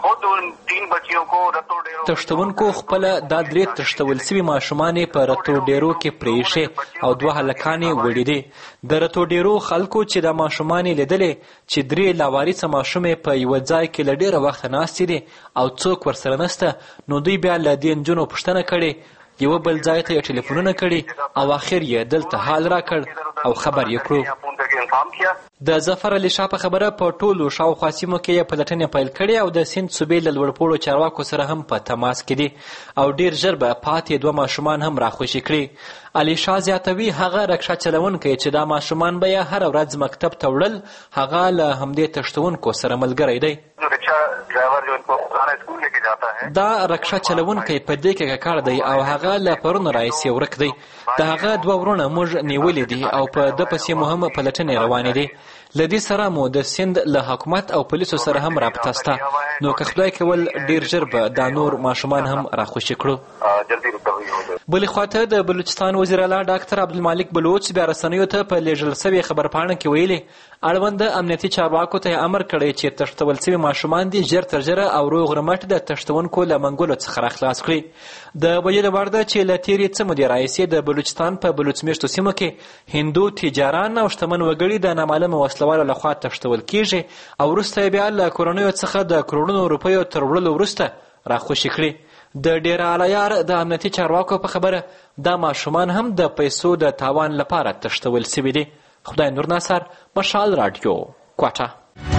تښتونکو خپل دا 3 تښتول شوي ماشومان په رتو ډیرو کې پریښې او 2 هلکان یې وړي دي. د رتو ډیرو خلکو چې دا ماشومان لیدلې چې 3 لاوارثه ماشومې په یو ځای کې له ډیره وخت ناستې دي او څوک ورسره نشته نو دوی بیا له دې نجونو پوښتنه کړې یو بل ځای ته یې ټلیفونونه کړي او اخر یې دلته حال راکړ او خبر یې کړو. د ظفر علي شاه په خبره په ټولو شاوخوا سیمو کې یې پلټنې پیل کړې او د سند صوبې له لوړپوړو چارواکو سره هم په تماس کې دي او ډیر ژر به پاتې 2 ماشومان هم راخوشي کړي. علي شاه زیاتوي هغه رکشه چلونکی چې دا ماشومان به یې هر ورځ مکتب ته وړل هغه له همدې تښتونکو سره ملګری دی. دا رکشه چلونکی په دې کې کار دی او هغه له پرون راهیسې ورک دی. د هغه 2 ورونه موږ نیولې دي او په د پسې مهمه پلټنې روانې دي. لدې سره مو د سند له حکومت او پولیسو سره هم رابطه شته، نو که خدای کول ډیر ژر به دا نور ماشومان هم راخوشي کړو. بلې خواته د بلوچستان وزیر اعلی ډاکټر عبدالمالک بلوچ بیا رسنیو ته په لیږل شوې خبرپاڼه کې ویلي اړوند امنیتي چارواکو ته امر کړی چې تښتول شوي ماشومان دي ژر تر ژره او روغ رمټ د تښتونکو له منګولو څخه راخلاص کړي. د ویلو وړ ده چې له تېرې څه مودې راهیسې د بلوچستان په بلوچ میشتو سیمو کې هندو تجاران او شتمن وګړي د نامعلومو وسلوالو لخوا تښتول کیږي او وروسته بیا له کورنیو څخه د کروڑونو روپیو تر وړلو وروسته راخوشي کړي. د ډیر اعلیار د امنیتي چارواکو په خبره دا ماشومان هم د پیسو د تاوان لپاره تښتول شوي دي. خدای نور ناصر، مشال رادیو، کوټه.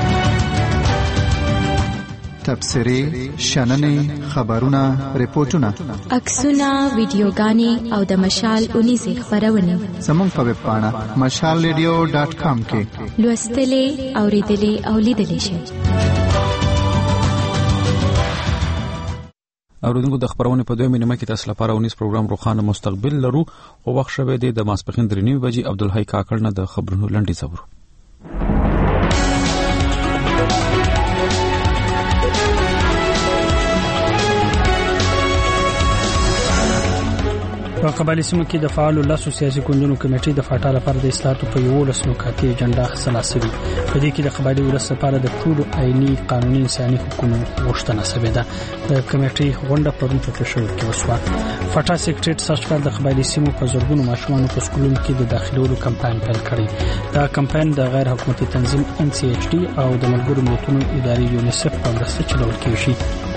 تبصرې، شننې، خبرونه، ریپورتونه، عکسونه، ویډیوګانې او د مشال اونیزې خپرونې زموږ په ویب پاڼه mashalradio.com کې لوستلې، اورېدلې او لیدلې شئ. اوریدونکو د خبرونې په دویمه نیمه کې تاسو لپاره ونیس پروګرام روخانه مستقبل لرو او وخت شوه د ماسپخین 3:30 بجې عبدالحی کاکړ نه د خبرونو لنډی زبر. په قبایلي سیمو کې د فعالو لاسو سیاسي ګوندونو کمیټې د فاټا لپاره د اصلاحاتو په 11 نکاتې اجنډا خلاصوي. په دې کې د قبایلي ولس لپاره د ټولو آئینی قانوني انساني حقوقو غوښتنه شوې ده. د کمیټې غونډه پرون په پېښور کې وشوه. فاټا سیکریټریټ سرچکار د قبایلي سیمو په زرګونو ماشومانو په سکولونو کې د داخلولو کمپاین پیل کړی. دا کمپاین د غیر حکومتي تنظیم NCHD او د ملګرو ملتونو ادارې یونیسف په مرسته چلول کېږي.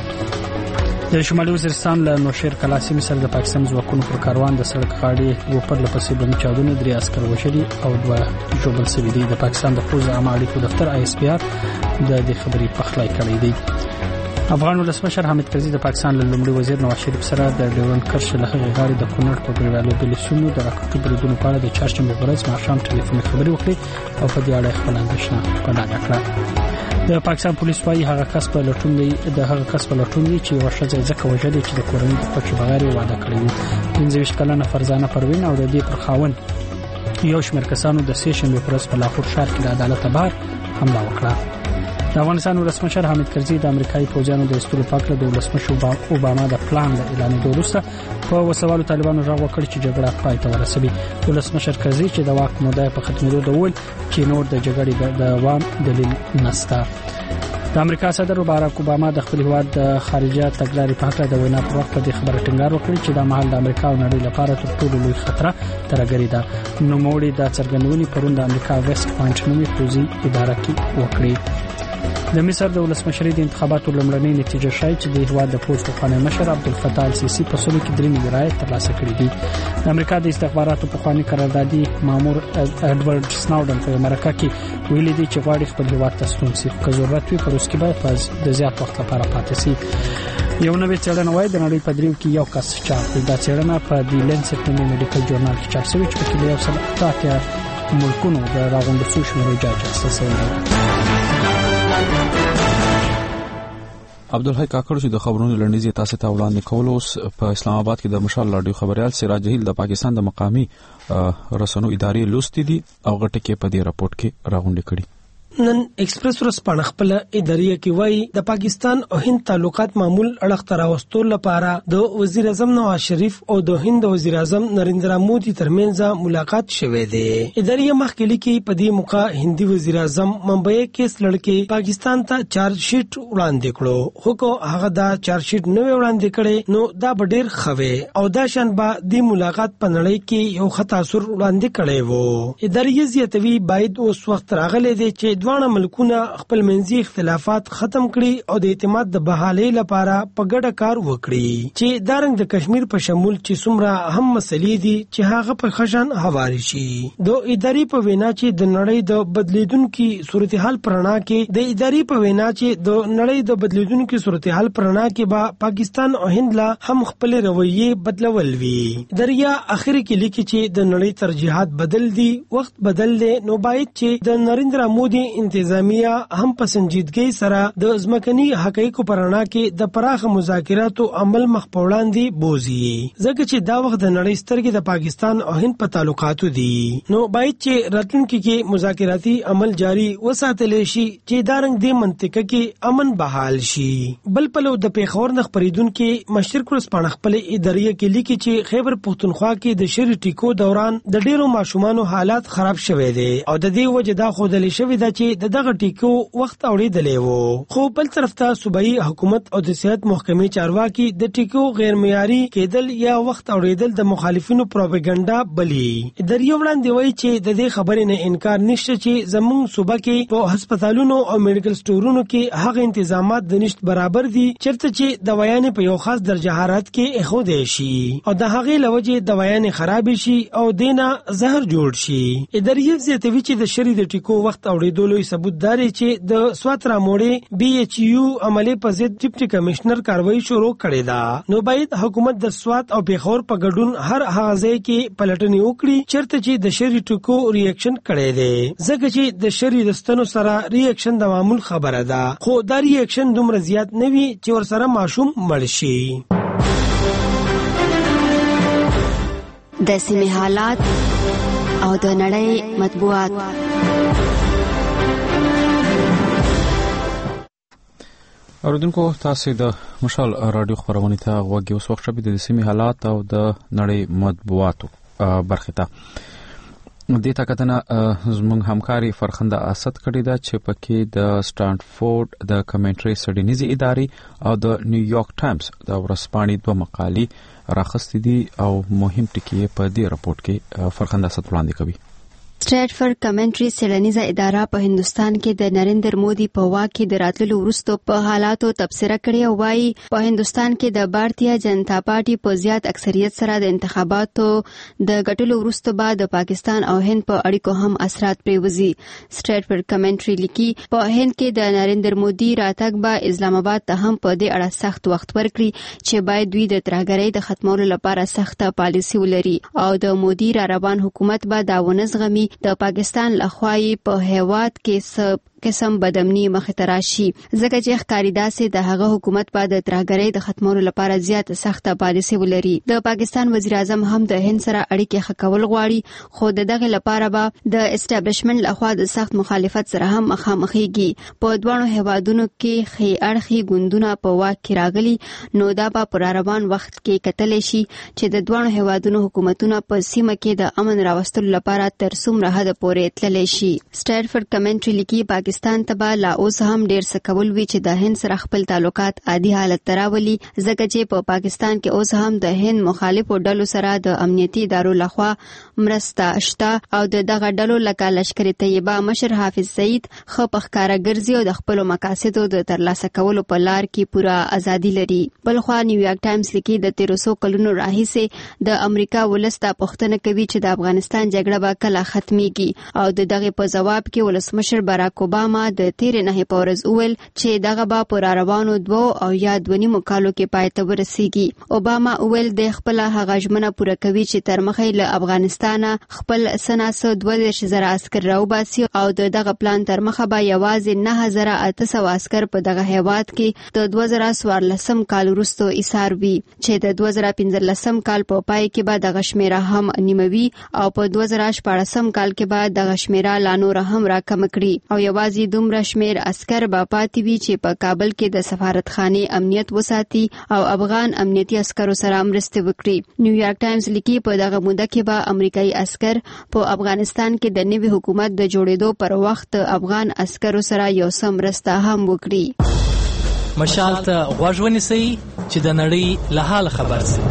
د شمالي وزیرستان له نوشیر کلا سیمې سره د پاکستان ځواکونو پر کاروان د سړک غاړې و پرله پسې بمي چاودنې 3 عسکر وژلي او 2 ژوبل شوي دي. د پاکستان د پوځ عامه اړیکو دفتر ISPR د دې خبرې پخلی کړی دی. افغان ولسمشر حامد کرزي د پاکستان له لومړي وزیر نواز شریف سره د ډیورنډ کرښې له هغې غاړې د کونړ په ګریوالو بلسونو د راکټو بریدونو په اړه د چهارشنبې په ورځ ماښام ټلیفوني خبرې وکړې او په دې اړه خپله اندېښنه په ډاګه کړه. د پاکستان پولیس وايي هغه کس په لټون دی چې یو ښځه ځکه وژلې چې د کورنۍ د خوښۍ بغیر واده کړی و. 25 کلنه فرزانه پروین او د دې پر خاوند یو شمېر کسانو د سې شنبې په ورځ په لاهور ښار کې د عدالت بهر حمله وکړه. د افغانستان ولسمشر حامد کرزي د امریکایي پوځیانو د ایستلو په اړه د ولسمشر اوباما د پلان د اعلانېدو وروسته په وسوالو طالبانو غږ وکړ چې جګړه پای ته ورسوي. ولسمشر کرزي چې د واک موده په ختمېدو د وویل چې نور د جګړې د دوام دلیل نشته. د امریکا صدر باراک اوباما د خپل هیواد د خارجه تګلارې په اړه د وینا پر وخت د خبره ټینګار وکړ چې د مهال د امریکا او نړۍ لپاره تر ټولو لوی خطر ترګری ده. نوموړي د څرګندونې پرون د امریکا ویسټ پوینټ نومي پوځي اداره کې وکړې. د مصر د ولسمشرۍ د انتخاباتو لومړنۍ نتیجه ښایي چې د هیواد د پوځ پخوانی مشر عبدالفتاح السیسي په سلو کې 3 رایې ترلاسه کړې دي. د امریکا د استخباراتو پخوانی قراردادي مامور اډوارډ سناوډن په مرکه کې ویلي دی چې غواړي خپل هیواد ته ستون شي، که ضرورت وي په روس کې باید د زیات وخت لپاره پاتې شي. یو نوې څېړنه وايي د نړۍ په دریو کې یو کس چاپ کړي. دا څېړنه په دی لینسټ نومي میډیکل جورنال کې چاپ شوې چې په کې د 180 ملکونو د راغونډو شویو شمیرو جاج اخیستل شوی دی. عبدالحی کاکړ چې د خبرونو لنډیزې تاسو ته وړاندې کول اوس په اسلام آباد کې د مشال رادیو خبريال سراج جهیل د پاکستان د مقامی رسنیو ادارې لوستې دي او غټه کې په دې راپورټ کې راغونډې کړي. نن ایکسپریس ورځپاڼه خپل ادارې کې وایي د پاکستان او هند تعلقات معمول اړخ ته راوستلو لپاره د وزیر اعظم نواز شریف او د هند وزیر اعظم نریندرا مودي ترمنځ ملاقات شوه دی. ادارې مخکې لیکي په دې موقع هندي وزیر اعظم ممبئی کیس لړکې پاکستان ته چارج شیټ وړاندې کړو، خو هغه دا چارج شیټ نه وړاندې کړي نو دا ډېر خوي او دا شان به د ملاقات په نړۍ کې یو خطا سر وړاندې کړي وو. ادارې زیاتوي باید اوس وخت راغلی دی چې دوه ملکونه خپل منځي اختلافات ختم کړي او د اعتماد د بحالۍ لپاره په ګډه کار وکړي چې دارنګ د کشمیر په شمول چې څومره هم مسلې دي چې هغه په خشن هواري شي. د ادارې په وینا چې د نړۍ د بدلیدونکو صورتحال پرانا کې به پاکستان او هند لا هم خپل رویه بدلول وی. دریا اخر کې لیکي چې د نړۍ ترجیحات بدل دي، وخت بدل دی، نو باید چې د نریندرا مودي کې انتظامیه هم په سنجیدګۍ سره د ځمکني حقایقو پر رڼا کې د پراخه مذاکراتو عمل مخ په وړاندې بوزي، ځکه چې دا وخت د نړۍ سترګې د پاکستان او هند په تعلقاتو دي. نو باید چې راتلونکي کې مذاکراتي عمل جاری وساتل شي چې دا رنګ د منطقه کې امن بحال شي. بل پلو د پیښور نه خبرېدونکو مشر کورسپانډ خپل ادارې کې لیکي چې خیبر پښتونخوا کې د شری ټیکو دوران د ډیرو ماشومانو حالات خراب شوه دي او د دې وجه دا خودلې شوې ده چې دغه ټیکو وخت اوریدلې وو. خو بل طرف ته صوبایي حکومت او د صحت محکمې چارواکي د ټیکو غیر معیاري کېدل یا وخت اوریدل د مخالفینو پروپاګاندا بلی. ادارې وړاندې وایي چې د دې خبرې نه انکار نشته چې زموږ صوبه کې په هسپتالونو او میډیکل سټورونو کې هغه تنظیمات د نشټ برابر دي چرته چې دوايانې په یو خاص درجه حرارت کې اخو دي شي او د هغه لوجه دوايانې خراب شي او دینه زهر جوړ شي. ادارې زیاتوي چې د شری د ټیکو وخت اوریدلو ثبوت داري چې د سوات راموړې بي ایچ یو عملي په ضد ډیپټي کمشنر کاروایی شروع کړې ده. نو باید حکومت د سوات او پیښور په ګډون هر هغه ځای کې پلټنې وکړي چرته چې د شری ټیکو ریاکشن کړي دي، ځکه چې د شری دستونو سره ریاکشن د معمول خبره ده، خو دا ریاکشن دومره زیات نه وي چې ورسره ماشوم مړ شي. د سیمې حالات او د نړۍ مطبوعات. اوریدونکو تاسو د مشال رادیو خبرونه ته غوږی اوس وخت شبي د سیمې حالات او د نړۍ مطبوعاتو برخه ته د تاکتنه زموږ همکاري فرخنده اسد کړی دا چې پکې د سټانفورد د کمنټري سټډینیز ادارې او د نیویارک ټایمز د ورځپاڼې دوه مقالې راخستې دي او مهم ټکي په دې راپورټ کې فرخنده اسد وړاندې کوي. سټریټفورد کمنټري سیلنیزه اداره په هندستان کې د نریندر مودي په واک کې د راتللو وروسته په حالاتو تبصره کړې او وايي په هندستان کې د بھارتیا جنتا پارټي په زیات اکثریت سره د انتخاباتو د ګټلو وروسته بعد د پاکستان او هند په اړیکو هم اثرات پریوزي. سټریټفورد کمنټري لیکي په هند کې د نریندر مودي راتګ به اسلام آباد ته هم په دې اړه سخت وخت ورکړي چې باید دوی د ترهګرۍ د ختمولو لپاره سخته پالیسي ولري او د مودي را روان حکومت به دا ونزغمي د پاکستان لخوا په هیواد کې قسم بدامنی مخه تراشي، ځکه چې ښکاریدا سي د هغه حکومت په د ترهګرۍ د ختمولو لپاره زیات سخته پالیسي ولري. د پاکستان وزیر اعظم هم د هند سره اړیکې ښه کول غواړي، خو دغه لپاره به د اسټابلیشمنت لخوا د سخت مخالفت سره هم مخامخېږي. په دوه هیوادونو کې خې اړخي ګوندونه په واک کې راغلي، نو دا په روان وخت کې کتل شي چې د دوه هیوادونو حکومتونه په سیمه کې د امن راوستلو لپاره تر څومره حد پورې تللی شي. سټریټفورد کمنټري لیکي پاکستان ته به لا اوس هم ډیر څه کول وی چې د هند سره خپل تعلقات عادي حالت تراولي، ځکه چې په پاکستان کې اوس هم د هند مخالفو ډلو سره د امنیتي ادارو لخوا مرسته شته او دغه ډلو لکه لشکر طیبه مشر حافظ سعید خو په ښکارا ګرځي او د خپل مقاصدو د ترلاسه کولو په لار کې پوره ازادي لري. بل خو نیویارک ټایمز لیکي د 1300 کلونو راهیسې د امریکا ولسته پوښتنه کوي چې د افغانستان جګړه به کله ختميږي او دغه په جواب کې ولسمشر باراک اوباما د تیرې نه په ورځ وویل چې دغه به پر روانو 2 او یا 2.5 کالو کې پای ته ورسیږي. اوباما وویل د خپل هغه ژمنه پوره کوي چې تر مخې له افغانستان خپل سناسو 2000 عسكر راوباسي او دغه پلان تر مخه به یوازې 9800 عسكر په دغه هیواد کې د 2014 کال وروسته ایثار وي چې د 2015 کال په پای کې به دغه شمیره هم نیموي او په 2014 کال کې به دغه شمیره لا نور هم راکم کړي او یوازې دومره شمیر عسكر به پاتې وي چې په کابل کې د سفارتخانه امنیت وساتي او افغان امنیتي عسکرو سره مرسته وکړي. نیویارک ټایمز لیکي په دغه موده کې به امریکایي عسكر په افغانستان کې د نوي حکومت د جوړېدو پر وخت افغان عسکرو سره یو سم مرسته هم وکړي. مشال ته غوږ ونیسئ چې د نړۍ له حال خبر شئ.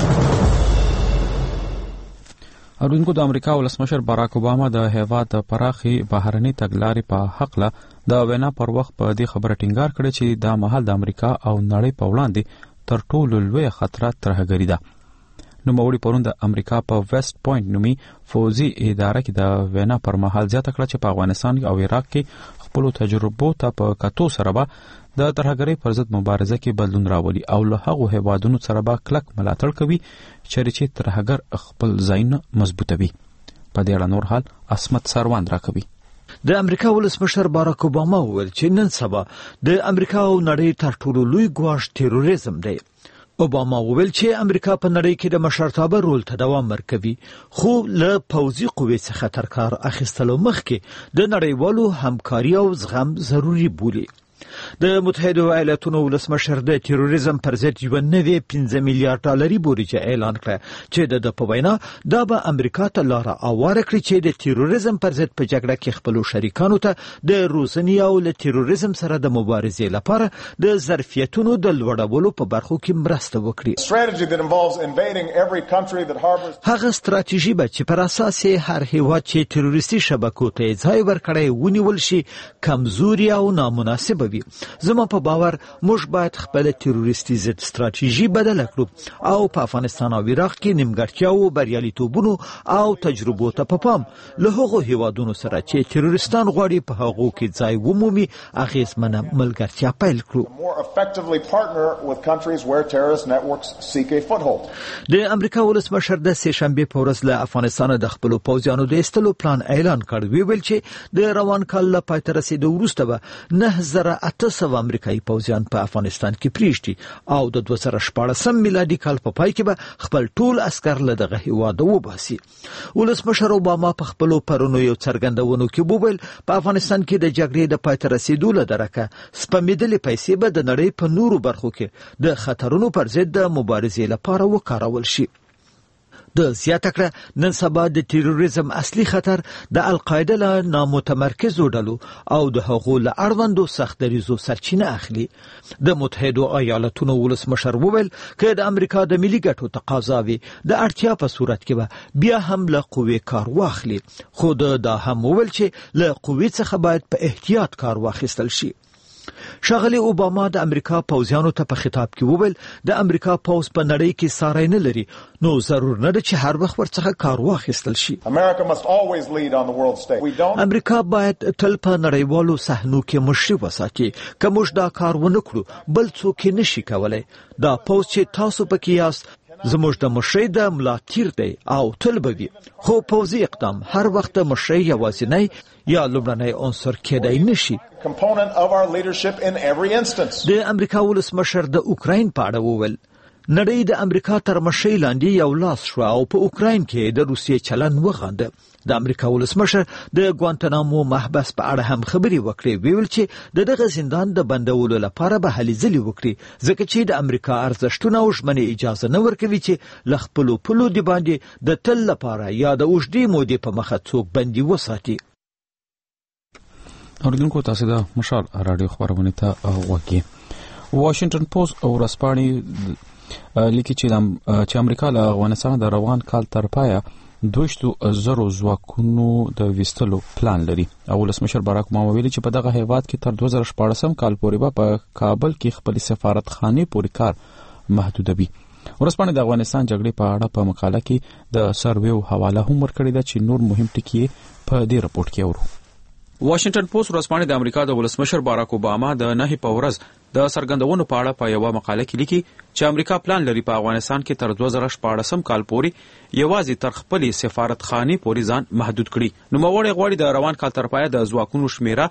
اورونکو د امریکا ولسمشر باراک اوباما د هیواد د پراخي بهرني تګلارې په حق له د وینا پر وخت په دې خبره ټینګار کړی چې دا مهال د امریکا او نړۍ په وړاندې تر ټولو لوی خطر ترهګری ده. نو موري پرون د امریکا په ویسټ پوینټ نومي فوزي اداره کې د وینا پر مهال زیاته کړه چې په افغانستان او عراق کې خپل تجربو ته په کتو سره به د ترهګری پر ضد مبارزه کې بدلون راولي او له هغه هیوادونو سره به کلک ملاتړ کوي چې ترهګر خپل ځای مضبوطوي. په دې اړه نور حال اسمت سروان راکوي. د امریکا ولسمشر باراک اوباما وویل چې نن سبا د امریکا او نړۍ تر ټولو لوی ګواښ تروریزم دی. اوباما وویل چې امریکا په نړۍ کې د مشرتابه رول ته دوام ورکوي، خو له پوځي قوې څخه تر کار اخیستلو مخکې د نړیوالو همکاري او زغم ضروري بولي. د متحده ایالاتونو ولسمشر د تروریزم پر ضد یو نوی 15 میلیارډ ډالري بودیجه اعلان کړه چې د په وینا دا به امریکا ته لار هواره کړي چې د تروریزم پر ضد په جګړه کې خپل شریکانو ته د روزنې او له تروریزم سره د مبارزې لپاره د ظرفیتونو د لوړولو په برخو کې مرسته وکړي. هغه ستراتیژي به چې پر اساس هر هیواد چې تروریستي شبکو ته ځای ورکړي ونیول شي کمزوري او نامناسب وي. زما په باور موږ باید خپل تروریستي ضد ستراتیژي بدل کړو او په افغانستان او عراق کې نیمګړتیاو، بریالیتوبونو او تجربو ته په پام له هغو هیوادونو سره چې تروریستان غواړي په هغو کې ځای ومومي اغیزمنه ملګرتیا پیل کړو. د امریکا ولسمشر د سه شنبه په ورځ له افغانستان د خپل پوځیانو د ایستلو پلان اعلان کړ. ویل چې د روان کال له پای ته رسیدو وروسته به 9800 امریکایي پوځیان په افغانستان کې پریږدي او د 2014 میلادي کال په پای کې به خپل ټول عسكر له دغه هیواده وباسي. ولسمشر اوباما په خپل پرونو یو څرګندونو کې وویل په افغانستان کې د جګړې د پای ته رسیدو لدرکه سپمېدلې پیسې به د نړۍ په نورو برخو کې د خطرونو پر ضد د مبارزې لپاره وکارول شي. د زیاته کړه نن سبا د تروریزم اصلي خطر د القاعده له نامتمرکزو ډلو او د هغو له اړوندو سختدریزو سرچینه اخلي. د متحده ایالاتونو ولسمشر وویل که د امریکا د ملي ګټو تقاضا وي د اړتیا په صورت کې به بیا هم له قوې کار واخلي، خو دا هم وویل چې له قوې څخه باید په احتیاط کار واخیستل شي. ښاغلي اوباما د امریکا پوځیانو ته په خطاب کې وویل د امریکا پوځ په نړۍ کې ساری نه لري، نو ضرور نه ده چې هر وخت ورڅخه کار واخیستل شي. امریکا باید تل په نړیوالو صحنو کې مشري وساتي. که موږ دا کار ونه کړو بل څوک نشي کولای. دا پوځ چې تاسو پکې یاست زموږ د مشرۍ د ملا تیر دی او تل به وي، خو پوځي اقدام هر وخت د مشرۍ یوازینی یا لومړنی عنصر کېدای نشي. د امریکا ولسمشر د اوکراین په اړه وویل نړۍ د امریکا تر مشرۍ لاندې یو لاس شو او په اوکراین کې د روسیې چلن وغانده. د امریکا ولسمشر د ګوانتنامو محبس په اړه هم خبري وکړې. ویل چې دغه زندان د بندولو لپاره به هلې ځلې وکړي ځکه چې د امریکا ارزښتونه او ژمنې اجازه نه ورکوي چې له خپلو پولو د باندې د تل لپاره یا د اوږدې مودې په مخه څوک بندي وساتي. اوریدونکو تاسو د مشال رادیو خبرونه ته وګورئ. واشنگټن پوسټ او ورځپاڼې لیکي چې امریکا له افغانستان د روان کال تر پایه 200,000 ځواکونو د وستلو پلان لري. ولسمشر باراک اوباما ویلي چې په دغه هیواد کې تر 2014 کال پورې به په کابل کې خپل سفارتخانه پورې کار محدودوي. ورځپاڼې د افغانستان جګړې په اړه په مقاله کې د سرویو حواله هم ورکړې ده چې نور مهم ټکي په دې رپورت کې اورو. واشنگټن پوسټ ورځپاڼې د امریکا د ولسمشر باراک اوباما د 9 په ورځ د سرګندونو په اړه په یو مقاله کې لیکي چې امریکا پلان لري په افغانستان کې تر 2014 کال پورې یوازې تر خپلې سفارتخانه پورې ځان محدود کړي. نو موري غواړي د روان کال تر پایه د ځواکونو شمیره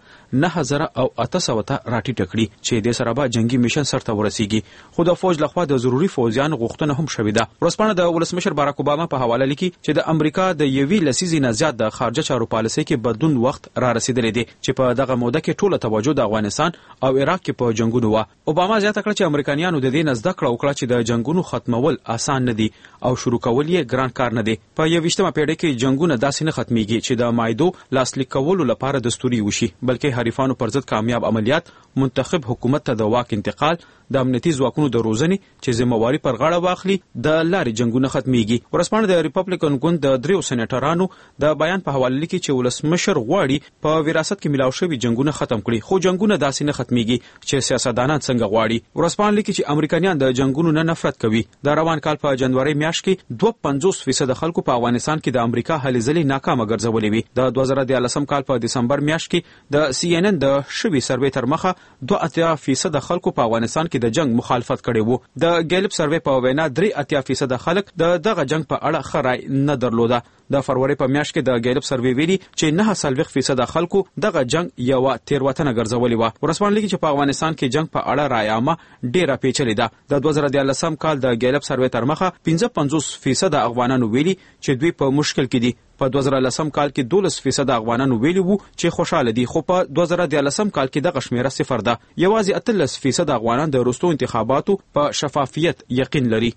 9800 ته راټیټه کړي چې د سره به جنگي میشن سرته ورسیږي. خو د فوج لخوا د ضروري فوجیان غوښتنه هم شوې ده. ورځپاڼه د ولسمشر باراک اوباما په حواله لیکي چې د امریکا د یوې لسیزې نه زیات د خارجه چارو پالیسۍ کې بدلون وخت را رسیدلی دی چې په دغه موده کې ټوله توجه د افغانستان او عراق کې په جنگونو و. اوباما زیاته کړه چې امریکایانو د دې نه زده کړه وکړه چې د جنگونو ختمول آسان نه دي او شروع کول یې ګران کار نه دی. په 21مه پیړۍ کې جنگونه داسې نه ختميږي چې د مایدو لاسلیک کولو لپاره دستوري وشي، بلکې حریفانو پر ضد کامیاب عملیات، منتخب حکومت ته د واک انتقال، د امنیتي ځواکونو د روزنې چې ذمہواری پر غاړه واخلي د لارې جنگونه ختميږي. ورځپاڼه د ریپبلیکن ګوند د 3 سېنیټرانو د بیان په حواله لیکي چې ولسمشر غواړي په وراثت کې ملاو شوی جنگونه ختم کړي، خو جنگونه داسې نه ختميږي چې قدردانان څنګه غواړي. ورځپاڼه لیکي چې امریکایان د جنگونو نه نفرت کوي. د روان کال په جنوري میاشت کې 52% خلکو په افغانستان کې د امریکا هلې ځلې ناکامه ګرځولې وي. د 2013 کال په دسمبر میاشت کې د CNN د شوي سروې تر مخه 82% خلکو په افغانستان کې د جنگ مخالفت کړی وو. د ګیلپ سروې په وینا 83% خلک دغه جنگ په اړه خرای نه درلوده. د فروری په میاشت کې د ګیلپ سروې ویلي چې 9% خلکو دغه جنگ یو تیروتنه ګرځولې و. ورسپانه لیکي چې په افغانستان کې جنگ په اړه رایامه ډیره پیچلې ده. د 2013 کال د ګیلپ سروې تر مخه 55% افغانانو ویلي چې دوی په مشکل کې دي. په 2013 کال کې 12% افغانانو ویلي وو چې خوشاله دي، خو په 2013 کال کې دغه شمیره صفر ده. یوازې 18% افغانان د وروستو انتخاباتو په شفافیت یقین لري.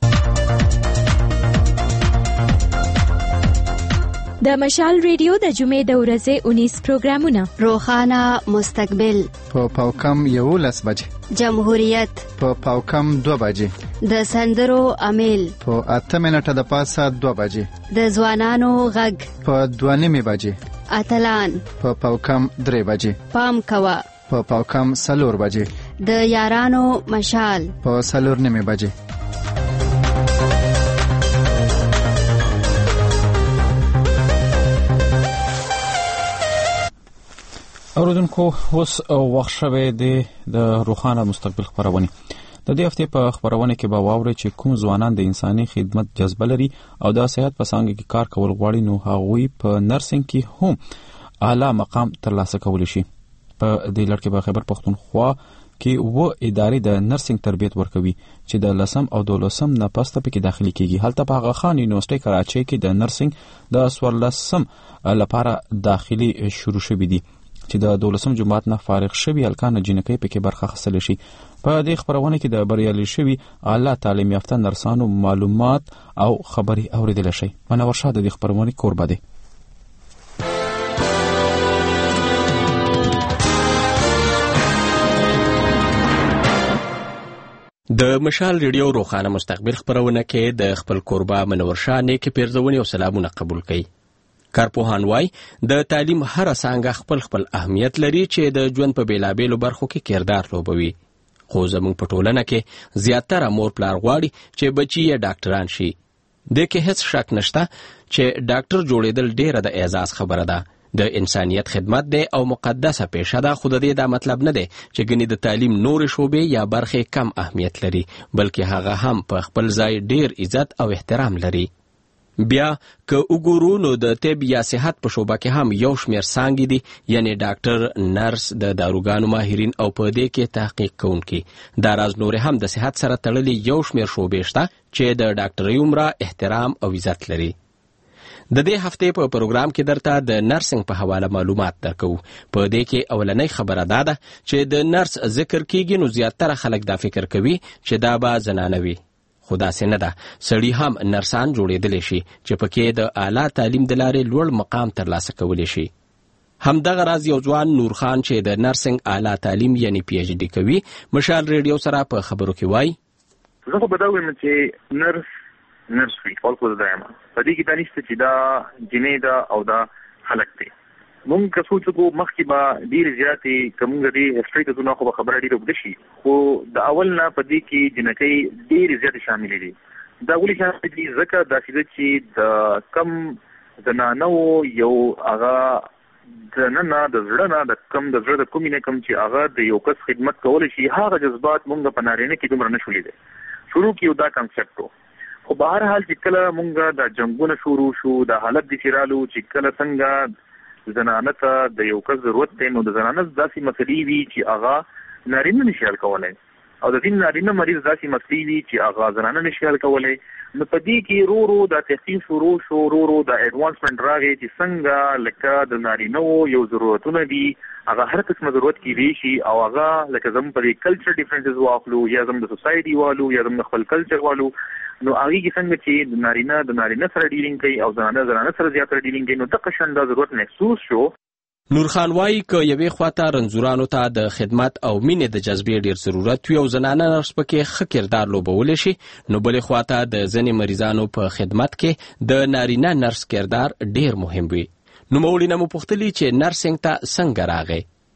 د مشال ریډیو د جمعې د ورځې 19 پروګرامونه: روخانه مستقبل په پاوکم 11 بجې، جمهوریت په پاوکم 2 بجې، د سندرو امیل په 8 منټه د پاسه 2 بجې، د ځوانانو غږ په 2:30 بجې، اتلان په پاوکم 3 بجې، پام کوا په پاوکم 4 بجې، د یارانو مشال په 4:30 بجې. اوریدونکو اوس وخت شوی دی د روخانه مستقبل خبرونه. د دې هفته په خبرونه کې به واورئ چې کوم ځوانان د انساني خدمت جذبه لري او د صحت په څانګه کې کار کول غواړي، نو هغوی په نرسنګ کې هم اعلی مقام ترلاسه کولی شي. په دې لړ کې به خیبر پختونخوا کې و ادارې د نرسنګ تربیت ورکوي چې د 10 او 12 نه پسته پکې داخلي کیږي. هلته په هغه خان یونیورسيټي کراچۍ کې د نرسنګ د 14 لپاره داخلي شروع شوې دي چې د 12 جماعت نه فارغ شوي هلکان جنکۍ پکې برخه اخیستلی شي. په دې خبرونه کې د بریالي شوي اعلی تعلیم یافته نرسانو معلومات او خبري اوریدلی شي. منور شاه د دې خبرونې کوربه دی. د مشال ریډیو روخانه مستقبل خبرونه کې د خپل کوربه منور شاه نیکې پیرزونې او سلامونه قبول کړئ. کارپوهان وای د تعلیم هر څنګه خپل اهمیت لري چې د ژوند په بیلابېلو برخو کې کردار لوبوي. خو زموږ په ټولنه کې زیاتره مور پلار غواړي چې بچي یې ډاکټران شي. د کې هیڅ شک نشته چې ډاکټر جوړېدل ډیره د اعزاز خبره ده. د انسانیت خدمت دی او مقدسه پیشه ده، خو د دې دا مطلب نه دی چې ګنې د تعلیم نورې شوبې یا برخې کم اهمیت لري، بلکې هغه هم په خپل ځای ډیر عزت او احترام لري. بیا که وګورو نو د طب یا صحت په شوبه کې هم یو شمېر څانګې دي، یعنی ډاکټر، نرس، د داروګانو ماهرین او په دې کې تحقیق کوونکي. دا راز نورې هم د صحت سره تړلې یو شمېر شوبې شته چې د ډاکټرۍ عمره احترام او عزت لري. د دې هفتې په پروګرام کې درته د نرسنګ په حواله معلومات درکو. په دې کې اولنۍ خبره دا ده چې د نرس ذکر کیږي نو زیاتره خلک دا فکر کوي چې دا به زنانه وي، خو داسې نه ده. سړي هم نرسان جوړېدلی شي چې پکې د اعلی تعلیم د لارې لوړ مقام ترلاسه کولی شي. همدغه راز یو ځوان نور خان چې د نرسنګ اعلی تعلیم یعنی پی ایچ ډي کوي مشال ریډیو سره په خبرو کې وایي: زه خو به دا وایم چې نرس وي خلکو ته دا یم په دې کې دا نشته چې دا جنې ده او دا خلک دی. مونږ که څوک مخکې به ډېرې زیاتې که مونږ دې هسټرۍ ته ځو نو خو به خبره ډېره اوږده شي، خو د اول نه په دې کې جنکۍ ډېرې زیاتې شاملې دي. دا ولې شاملې دي؟ ځکه داسې ده چې د کم زنانو یو هغه دننه د زړه نه د زړه د کومې نه کم چې هغه د یو کس خدمت کولی شي، هغه جذبات مونږ په نارینه کې دومره نه شو لیدی. شروع کې یو دا کنسپټ و، خو به هر حال چې کله مونږ دا جنګونه شروع شو، دا حالت داسې رالو چې کله څنګه زنانه ته د یو کس ضرورت دی، نو د زنانه داسې مسلې وي چې هغه نارینه نشي حل کولی، او د دې نارینه مریض داسې مسلې وي چې هغه زنانه نشي حل کولی. نو په دې کې رو دا تحقیق شروع شو، رو دا ایډوانسمنټ راغی چې څنګه لکه د نارینهو یو ضرورتونه دي هغه هر قسمه ضرورت کیدی شي، او هغه لکه زموږ په دې کلچر ډیفرنسز واخلو یا زموږ د سوسایټي والو یا زموږ خپل کلچر والو، نو هغه کې څنګه چې د نارینه سره ډیلینګ کوي او زنانه سره زیات ډیلینګ کوي، نو دغه شان دا ضرورت محسوس شو. نور خان وایي که یوې خواته رنځورانو ته د خدمت او مینې د جذبې ډیر ضرورت وي او زنانه نرس پکې ښه کردار لوبولی شي، نو بلې خواته د ځینې مریضانو په خدمت کې د نارینه نرس کردار ډیر مهم وي. نوموړي نه مو پوښتلي چې نرسنګ ته څنګه راغی.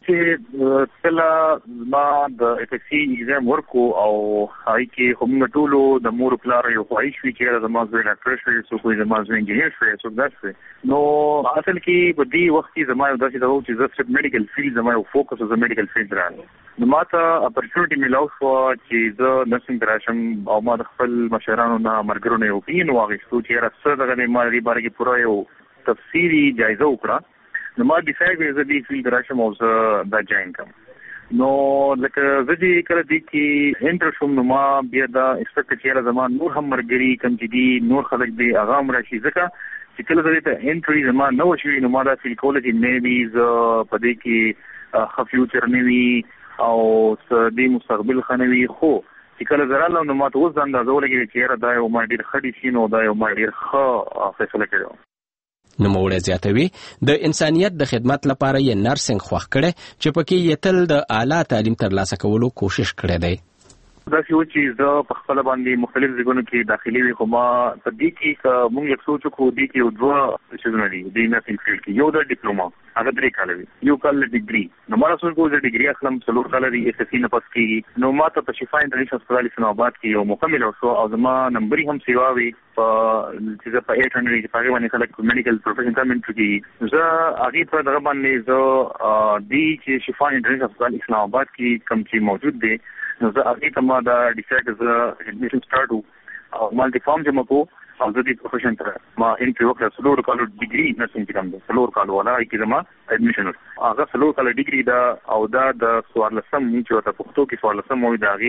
چې کله ما د اف اس سی ایگزام ورکو او هاي کې هم ټولو د مور پلار یو خواهش وی چې د مازوی ډاکټر شوی سو کوی د مازوی انجینیر شوی سو داسې نو اصل کې په دې وخت کې زما یو داسې د چې زه صرف میډیکل فیلډ زما یو فوکس از میډیکل فیلډ راغی نو ماته اپورچونټی ملاو شو چې زه نرسنګ راشم او ما د خپل مشرانو نه مرګرو نه اوپین واغښتو چې راځه دغه ما لري بارے کې پوره یو تفصیلی جایزه وکړه نو ما ډیسایډ کړ چې دې فیلډ راشم او زه دا جاین کوم نو لکه زه چې کله دې کې انټر شوم نو ما بیا دا ایکسپیکټ کړی زما نور هم مرګري کم چې دي نور خلک دې اغام راشي ځکه چې کله دې ته انټری زما نو شوی نو ما دا فیل کول چې میبي ز په دې کې ښه فیوچر نه وي او دې مستقبل خنوي خو چې کله زراله نو ما ته اوس د اندازو لګي چې دا یو ما ډیر خډي شینو دا یو ما ډیر ښه فیصله کړو نو موږ زیاتوي د انسانيت د خدمت لپاره یې نرسنګ خوښ کړي چې پکې یې تل د اعلی تعلیم ترلاسه کولو کوشش کړی دی دا چې زه په خپل باندې مختلف ځایونو کې داخلي وي خو ما په دې کې موږ یو سوچ کو دي کې یو دوه څه دي د نرسنګ فیلډ کې یو د ډیپلوما هغه 3 کال وي یو کال ډیګري نو ما سوچ کو د ډیګري اخلم څلور کال دی اس اس سی نه پس کې نو ما ته په شفا انټرنیشنل هسپتال اسلام آباد کې یو مکمل شو او زما نمبرې هم سیوا وي په چې په 800 کې په باندې خلک میډیکل پروفیشن ته منټ کی زه هغه په دغه باندې زه دی چې شفا انټرنیشنل هسپتال اسلام آباد کې کم چې موجود دی نو زه هغه ته ما دا ډیسایډ زه اډمیشن سٹارټ او مالټي فارم جمع کو او زه دې پروفیشن ته ما انټری وکړه څلور کال ډیګري نرسنګ کوم ده څلور کال ولا کې زما اډمیشن هغه څلور کال ډیګري دا او دا د سوارلسم چې ته پښتو کې سوارلسم وي داغي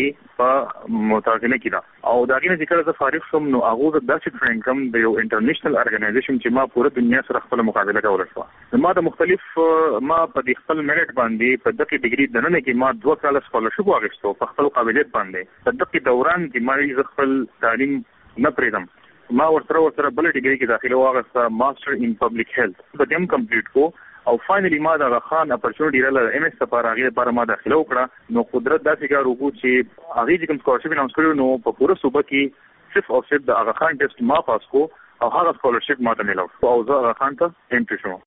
په مترجمه کې دا او داغي نه ذکر زه فارغ شوم نو هغه د داسې ټرین کوم د یو انټرنیشنل ارګنایزیشن چې ما پوره دنیا سره خپل مقابله کوله شو ما د مختلف ما په دې خپل میرټ باندې په دغه ډیګري دننه کې ما 2 کال سکالرشپ واغښتو په خپل قابلیت باندې په دغه دوران کې ما خپل تعلیم نه پریدم ما ورسره بل ډیګري کې داخله واغسته ماستر ان پبلک هیلث په دیم کمپلیټ کو او فائنلی ما دا خان اپورچونټی راله ام اس لپاره هغه لپاره ما داخله وکړه نو قدرت داسې کار وکړو چې هغه کوم سکالرشپ اناونس کړو نو په پوره صوبه کې صرف او صرف د هغه خان ټیسټ ما پاس کو او هغه سکالرشپ ما ته ملاو او زه هغه خان ته انټری شوم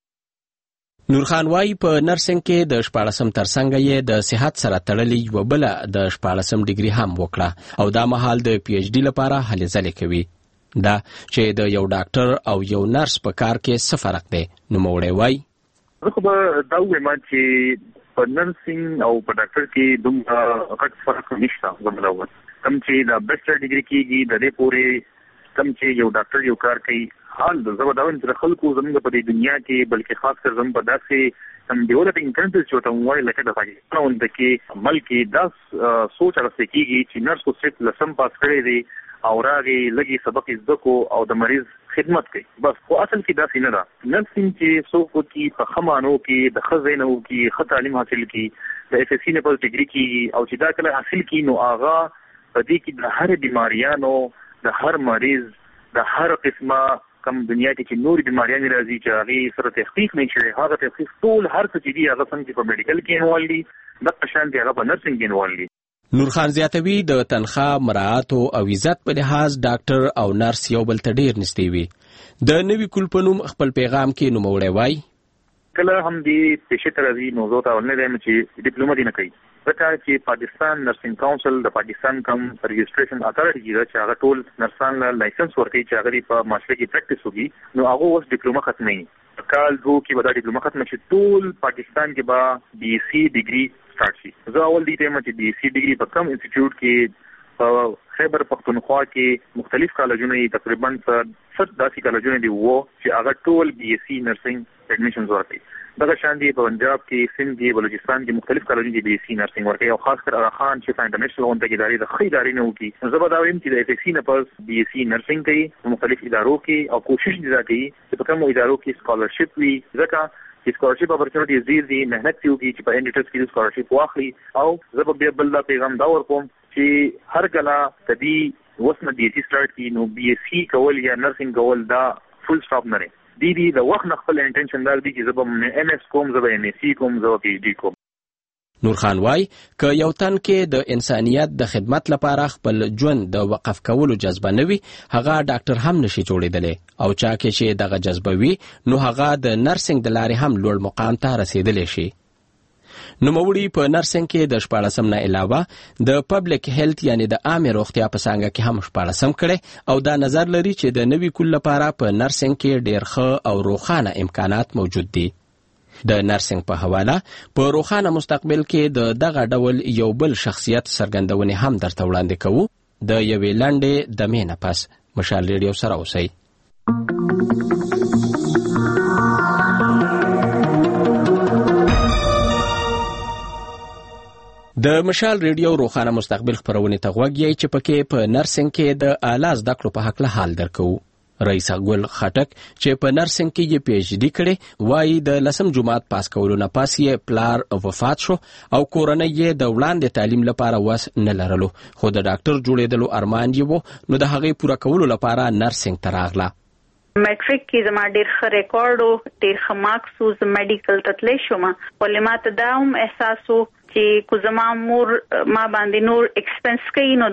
نورخان وايي په نرسنګ کې د 14 ترڅنګ یې د صحت سره تړلې یو بل د 14 ډیګري هم وکړه او دا مهال د پی ایچ ډی لپاره هلې ځلې کوي دا چې د یو ډاکټر او یو نرس په کار کې څه فرق دی نو موړی وای زه خو دا وایم چې په نرسنګ او په ډاکټر کې دومره غټ فرق نشته زموږ کوم چې د بیچلر ډیګري کېږي د دې پورې کوم چې یو ډاکټر یو کار کوي حال د زبرداون چې خلکو زموږ په دې دنیا کې بلکې خاص کر زموږ په داسې سم ډیولپینګ کنټریز چې ته وایي لکه د پاکستان کې ملک داس سوچ راځي کېږي چې نرس کو صرف لسم پاس کړی دی او راغي لګي سبق زده کو او د مریض خدمت کوي بس خو اصل کې دا څنګه ده نرسنګ چې څوک کی په خمانو کې د خزینو کې خط تعلیم حاصل کی د اف اس سی نه په ډیګري کې او چې دا کله حاصل کی نو آغا په دې کې د هر بیماریانو د هر مریض د هر قسمه کم دنیا کې چې نور بیماریان راځي چې هغه سره تحقیق نه شي هغه تحقیق ټول هر څه چې دی هغه څنګه په میډیکل کې انوالو دي د قشان دی هغه په نرسنګ کې انوالو دي نورخان زیاتوي د تنخواه مراعات او عزت په لحاظ ډاکټر او نرس یو بل ته ډیر نږدې وي د نوي کولپنوم خپل پیغام کې نوموړی وای کله هم دی پېښه ترازی موضوع ته ولنه دی چې ډیپلوما دی نه کوي ځکه چې پاکستان نرسنګ کونسل د پاکستان کم رجسټریشن اتارټي چې هغه ټول نرسان له لایسنس ورکړي چې هغه په معاشره کې پریکټیس وکړي نو هغه اوس ډیپلوما ختمي کال وو کې به دا ډیپلوما ختم شي ټول پاکستان کې به بي اس سی ډیګري سٹارټ شي زه اول دې ټیم چې بي اس سی ډیګري په کوم انسټیټیوټ کې په خیبر پختونخوا کې مختلف کالجونه تقریبا 70 کالجونه دي وو چې هغه ټول بي اس سی نرسنګ اډمیشنز ورکړي دغه شان دي په پنجاب کې سند کې بلوچستان کې مختلف کالجونه دي بي اس سی نرسنګ ورکړي او خاص کر خان چې انټرنیشنل اونته کې ادارې د خې ادارې نه وکي زه به دا وایم چې د اف اس سی نه پس بي اس سی نرسنګ کوي مختلف ادارو کې او کوشش دي کوي چې په کوم ادارو کې سکالرشپ وي ځکه چې سکالرشپ اپورچونټیز دي مهنت کوي چې په انډیټرز کې سکالرشپ واخلي او زه به بل دا پیغام دا ورکوم چې هر کله کدي وسنه بي اس سی سٹارټ کی نو بي اس سی کول یا نرسنګ کول دا فل سټاپ نه دی د وخت خپل انټنشن دار دي چې زبم ام اس کوم زبم ام سی کوم زو پی ایچ ډی کوم نورخان وای ک یو تن کې د انسانيت د خدمت لپاره خپل ژوند د وقف کولو جذبه نوي هغه ډاکټر هم نشي جوړیدلی او چا کې چې دغه جذبه وي نو هغه د نرسنګ د لارې هم لوړ مقام ته رسیدلی شي نوموړي په نرسنګ کې د 14 نه علاوه د پبلک هیلث یعنی د عامه روغتیا په څانګه کې هم 14 کړي او دا نظر لري چې د نوي کول لپاره په نرسنګ کې ډېر ښه او روښانه امکانات موجود دي. د نرسنګ په حواله په روښانه مستقبل کې دغه ډول یو بل شخصیت څرګندونې هم درته وړاندې کوو. د یوې لنډې دمې نه پس مشال ریډیو سره اوسئ. د مشال ریډیو روښانه مستقبل خبرونه ته غوږ یې چې پکې په نرسنګ کې د اعلی زده کړو په حق له حال درکو. رئیس ګل خټک چې په نرسنګ کې یې پی ایچ ډي کړي وایي د 10 جماعت پاس کولو نه پاس یې پلار وفات شو او کورنۍ یې د وړاندې تعلیم لپاره وس نه لرلو، خو د ډاکټر جوړېدلو ارمان یې وو، نو د هغې پوره کولو لپاره نرسنګ ته راغله. میټریک کې زما ډېر ښه ریکارډ و، ډېر ښه مارکس و، زه میډیکل ته تللی شوم. ولې ما ته دا هم احساس و چې کو زما مور ما باندې نور ایکسپنس کوي نو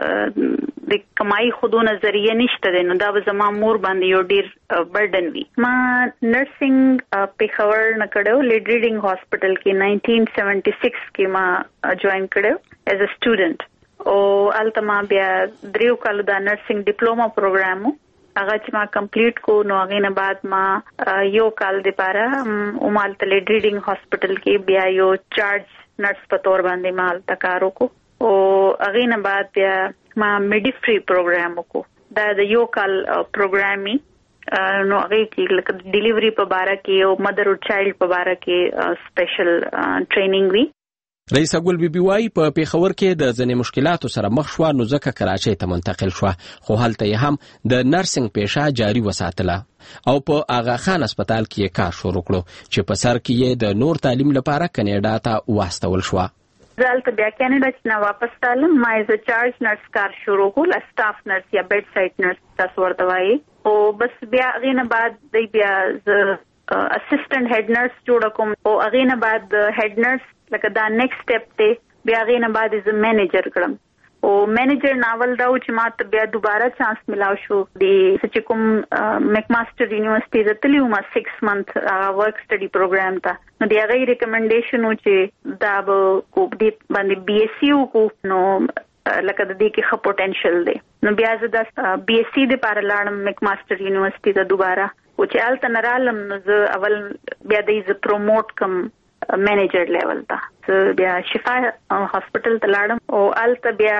د کمای خودو نظریه نشته دی، نو دا به زما مور باندې یو ډېر برډن وي. ما نرسنګ پیښور نه کړو، لیډ ریډینګ هاسپټل کې 1976 کې ما جوائن کړو ایز ا سټوډنټ او الته ما بیا 3 کالو دا نرسنګ ډیپلوما پروګرام هغه چې ما کمپلیټ کو، نو هغه نه بعد ما یو کال لپاره اومال ته لیډ ریډینګ هاسپټل کې بیا یو چارج نرس په تور باندې ما الته کار وکړو او هغه نه بعد بیا ما میډیفری پروګرام وکړو. دا د یو کال پروګرامي نو هغه کې لکه ډیلیوري په باره کې او مدر او چایلډ په باره کې سپیشل ټریننګ وی. رئیس ګل بیبي وايي په پیښور کې د ځینې مشکلاتو سره مخ شو، نو ځکه کراچۍ ته منتقل شو، خو هلته یې هم د نرسنګ پیښه جاري وساتله او په آغا خان هسپتال کې کار شروع کړو چې په سر کې یې د نور تعلیم لپاره کینیډا ته واستول شو. زالته بیا کینیډا چې نه واپس تالم ما ایز ا چارج نرس کار شروع کول، سټاف نرس یا بیډ سایډ نرس تاسو ورته وایي. او بس بیا غینه بعد دی بیا اسسټنټ هډ نرس جوړ کوم او غینه بعد هډ نرس لکه دا نیکسٹ سټیپ ته بیا غینه بعد از منیجر کړم او منیجر ناول دا چې ما ته بیا دوباره چانس ملاو شو د چې کوم میکماستر یونیورسيټي ته تللی ما 6 منث ورک سټډي پروګرام ته، نو دی هغه ریکمنډیشن و چې دا به کو دې باندې بي ایس سی کو، نو لکه د دې کې ښه پوتنشل دی. نو بیا زه د بي ایس سی د لپاره لاړم میکماستر یونیورسيټي ته دوباره، او چې الته نه رالم نو زه اول بیا د پروموټ کم منیجر لیول ته بیا شفا هاسپټل ته لاړم او الته بیا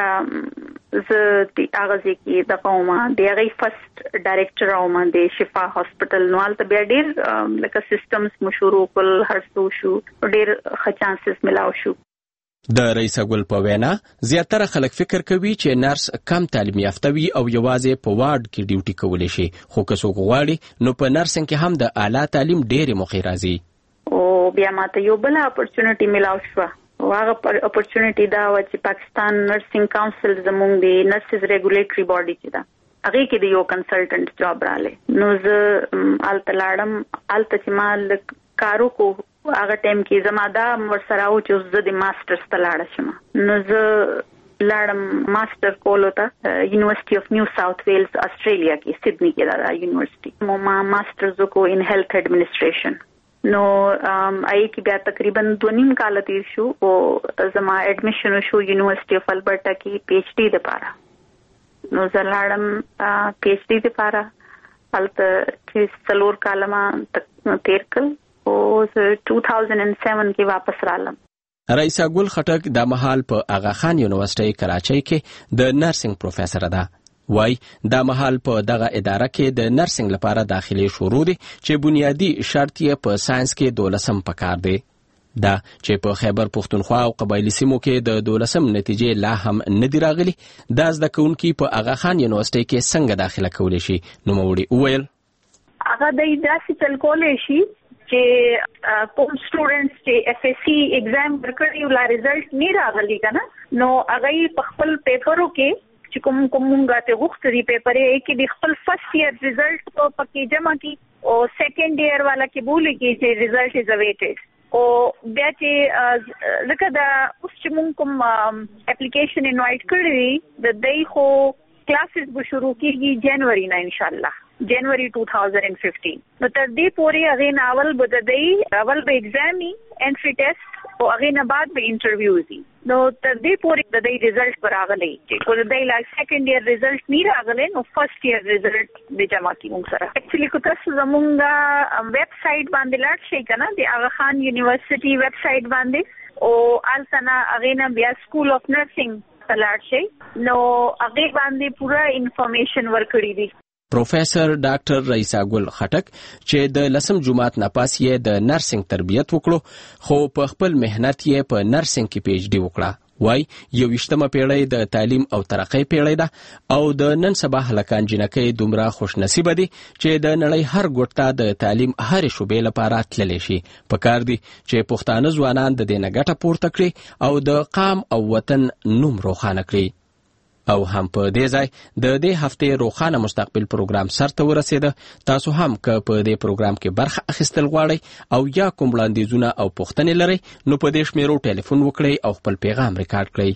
زه د اغازي کې د قومه د هغې فرست ډایرکټر او ما د شفا هاسپټل نو الته بیا ډېر لکه سیستمز مشورو کول هر څه شو، ډېر ښه چانسز ملاو شو. د رئیس ګل په وینا زیاتره خلک فکر کوي چې نرس کم تعلیم یافته وي او یوازې په وارډ کې ډیوټي کولی شي، خو که څوک غواړي نو په نرسنګ کې هم د اعلی تعلیم ډېرې موخې راځي. او بیا ماته یو بل اپورچونټی ملاو شو، هغه اپورچونټی دا و چې پاکستان نرسنګ کونسل زموږ د نرسز ریګولیټری باډي چې دا هغه کې د یو کنسلټنټ جاب رااله، نو زه الته لاړم. الته چې ما کارو کو هغه ټایم کې زما دا ورسره او چې زه د ماسترز ته لاړ شم، نو زه لاړم ماستر کولو ته یونیورسيټي اف نیو ساوث ویلز استرالیا کې سیدنی کې دا یونیورسيټي ما ماسترز کو ان هیلث ایڈمنسټریشن. نو آی کې بیا تقریبا 2.5 کال تیر شو او زما اډمیشن شو یونیورسيټي اف البرټا کې پی ایچ ډي لپاره. نو زه لاړم پی ایچ ډي لپاره البته چې 4 کال ما تیر کړ او 2007 کې واپس رالم. رئیس ګل خټک د مهال په آغا خان یونیورسيټي کراچۍ کې د نرسنګ پروفیسور ده. وای دا مهال په دغه اداره کې د نرسنګ لپاره داخلي شروع دي چې بنیادی شرط یې په ساينس کې 12 پکار دی. دا چې په خیبر پښتونخوا او قبایلی سیمو کې د 12 نتیجې لا هم نه دی راغلي، دا زده کوونکي په آغا خان یونیورسيټي کې څنګه داخله کولی شي؟ نو موړي وویل هغه د داسې چل کولای شي چې کوم سټوډنټس چې اف اس سی ایگزام ورکړي ولا ریزلټ نه راغلی کنه، نو هغه په خپل پیپرو کې چې کومه ته وختري پیپر یې کې د خپل فرست ایئر ریزلټ په پکې جمع کی او سیکنډ ایئر والا کې بوله کې چې ریزلټ از اویټډ او بیا چې ځکه دا اوس چې موږ کوم اپلیکیشن انوایټ کړی د دې خو کلاسز به شروع کیږي جنوري نه ان شاء الله جنوري 2015. نو تر دې پورې هغه ناول به د دې اول به ایگزامي انټری ټیسټ او هغه نه بعد به انټرویو دي. نو تر دې پورې د دې ریزلټ براغلي چې کو د دې لا سیکنډ ایئر ریزلټ نه راغلی نو فرست ایئر ریزلټ د جمع کیږي سره. اکچولی کو تاسو زمونږه ویب سټ باندې لاړ شئ کنه د آغا خان یونیورسيټي ویب سټ باندې او التنا اغینا بیا سکول اف نرسنګ لاړ شئ نو هغه باندې پورا انفارمیشن ورکړی دی. پروفیسور ډاکټر رئیسا ګل خټک چې د لسم جمعات نه پاس یې د نرسنګ تربیت وکړو خو په خپل مهنت یې په نرسنګ کې پی ایچ ډي وکړه. وای 21مه پیړۍ د تعلیم او ترقۍ پیړۍ ده او د نن سبا هلکان جنکۍ دومره خوش نصیب دي چې د نړۍ هر ګوټ ته د تعلیم هر شوبې لپاره تللی شي. پکار دي چې پښتانه ځوانان د دې نه ګټه پورته کړي او د قام او وطن نوم روښانه کړي. او هم په دې ځای د دې هفتې روښانه مستقبل پروګرام سرته ورسېده. تاسو هم که په دې پروګرام کې برخه اخیستل غواړئ او یا کوم وړاندیزونه او پوښتنې لرئ نو په دې شمیرو ټلیفون وکړئ او خپل پیغام ریکارډ کړئ.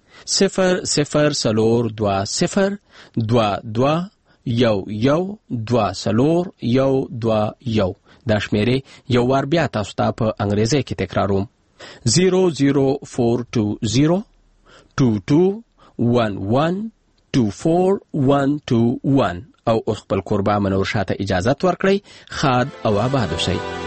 002022 دا شمیرې یو وار بیا تاسو ته په انګریزي کې تکراروم 0042022 112421 او خپل قربا منور شاته اجازت ورکړئ. خاد او آباد اوسئ.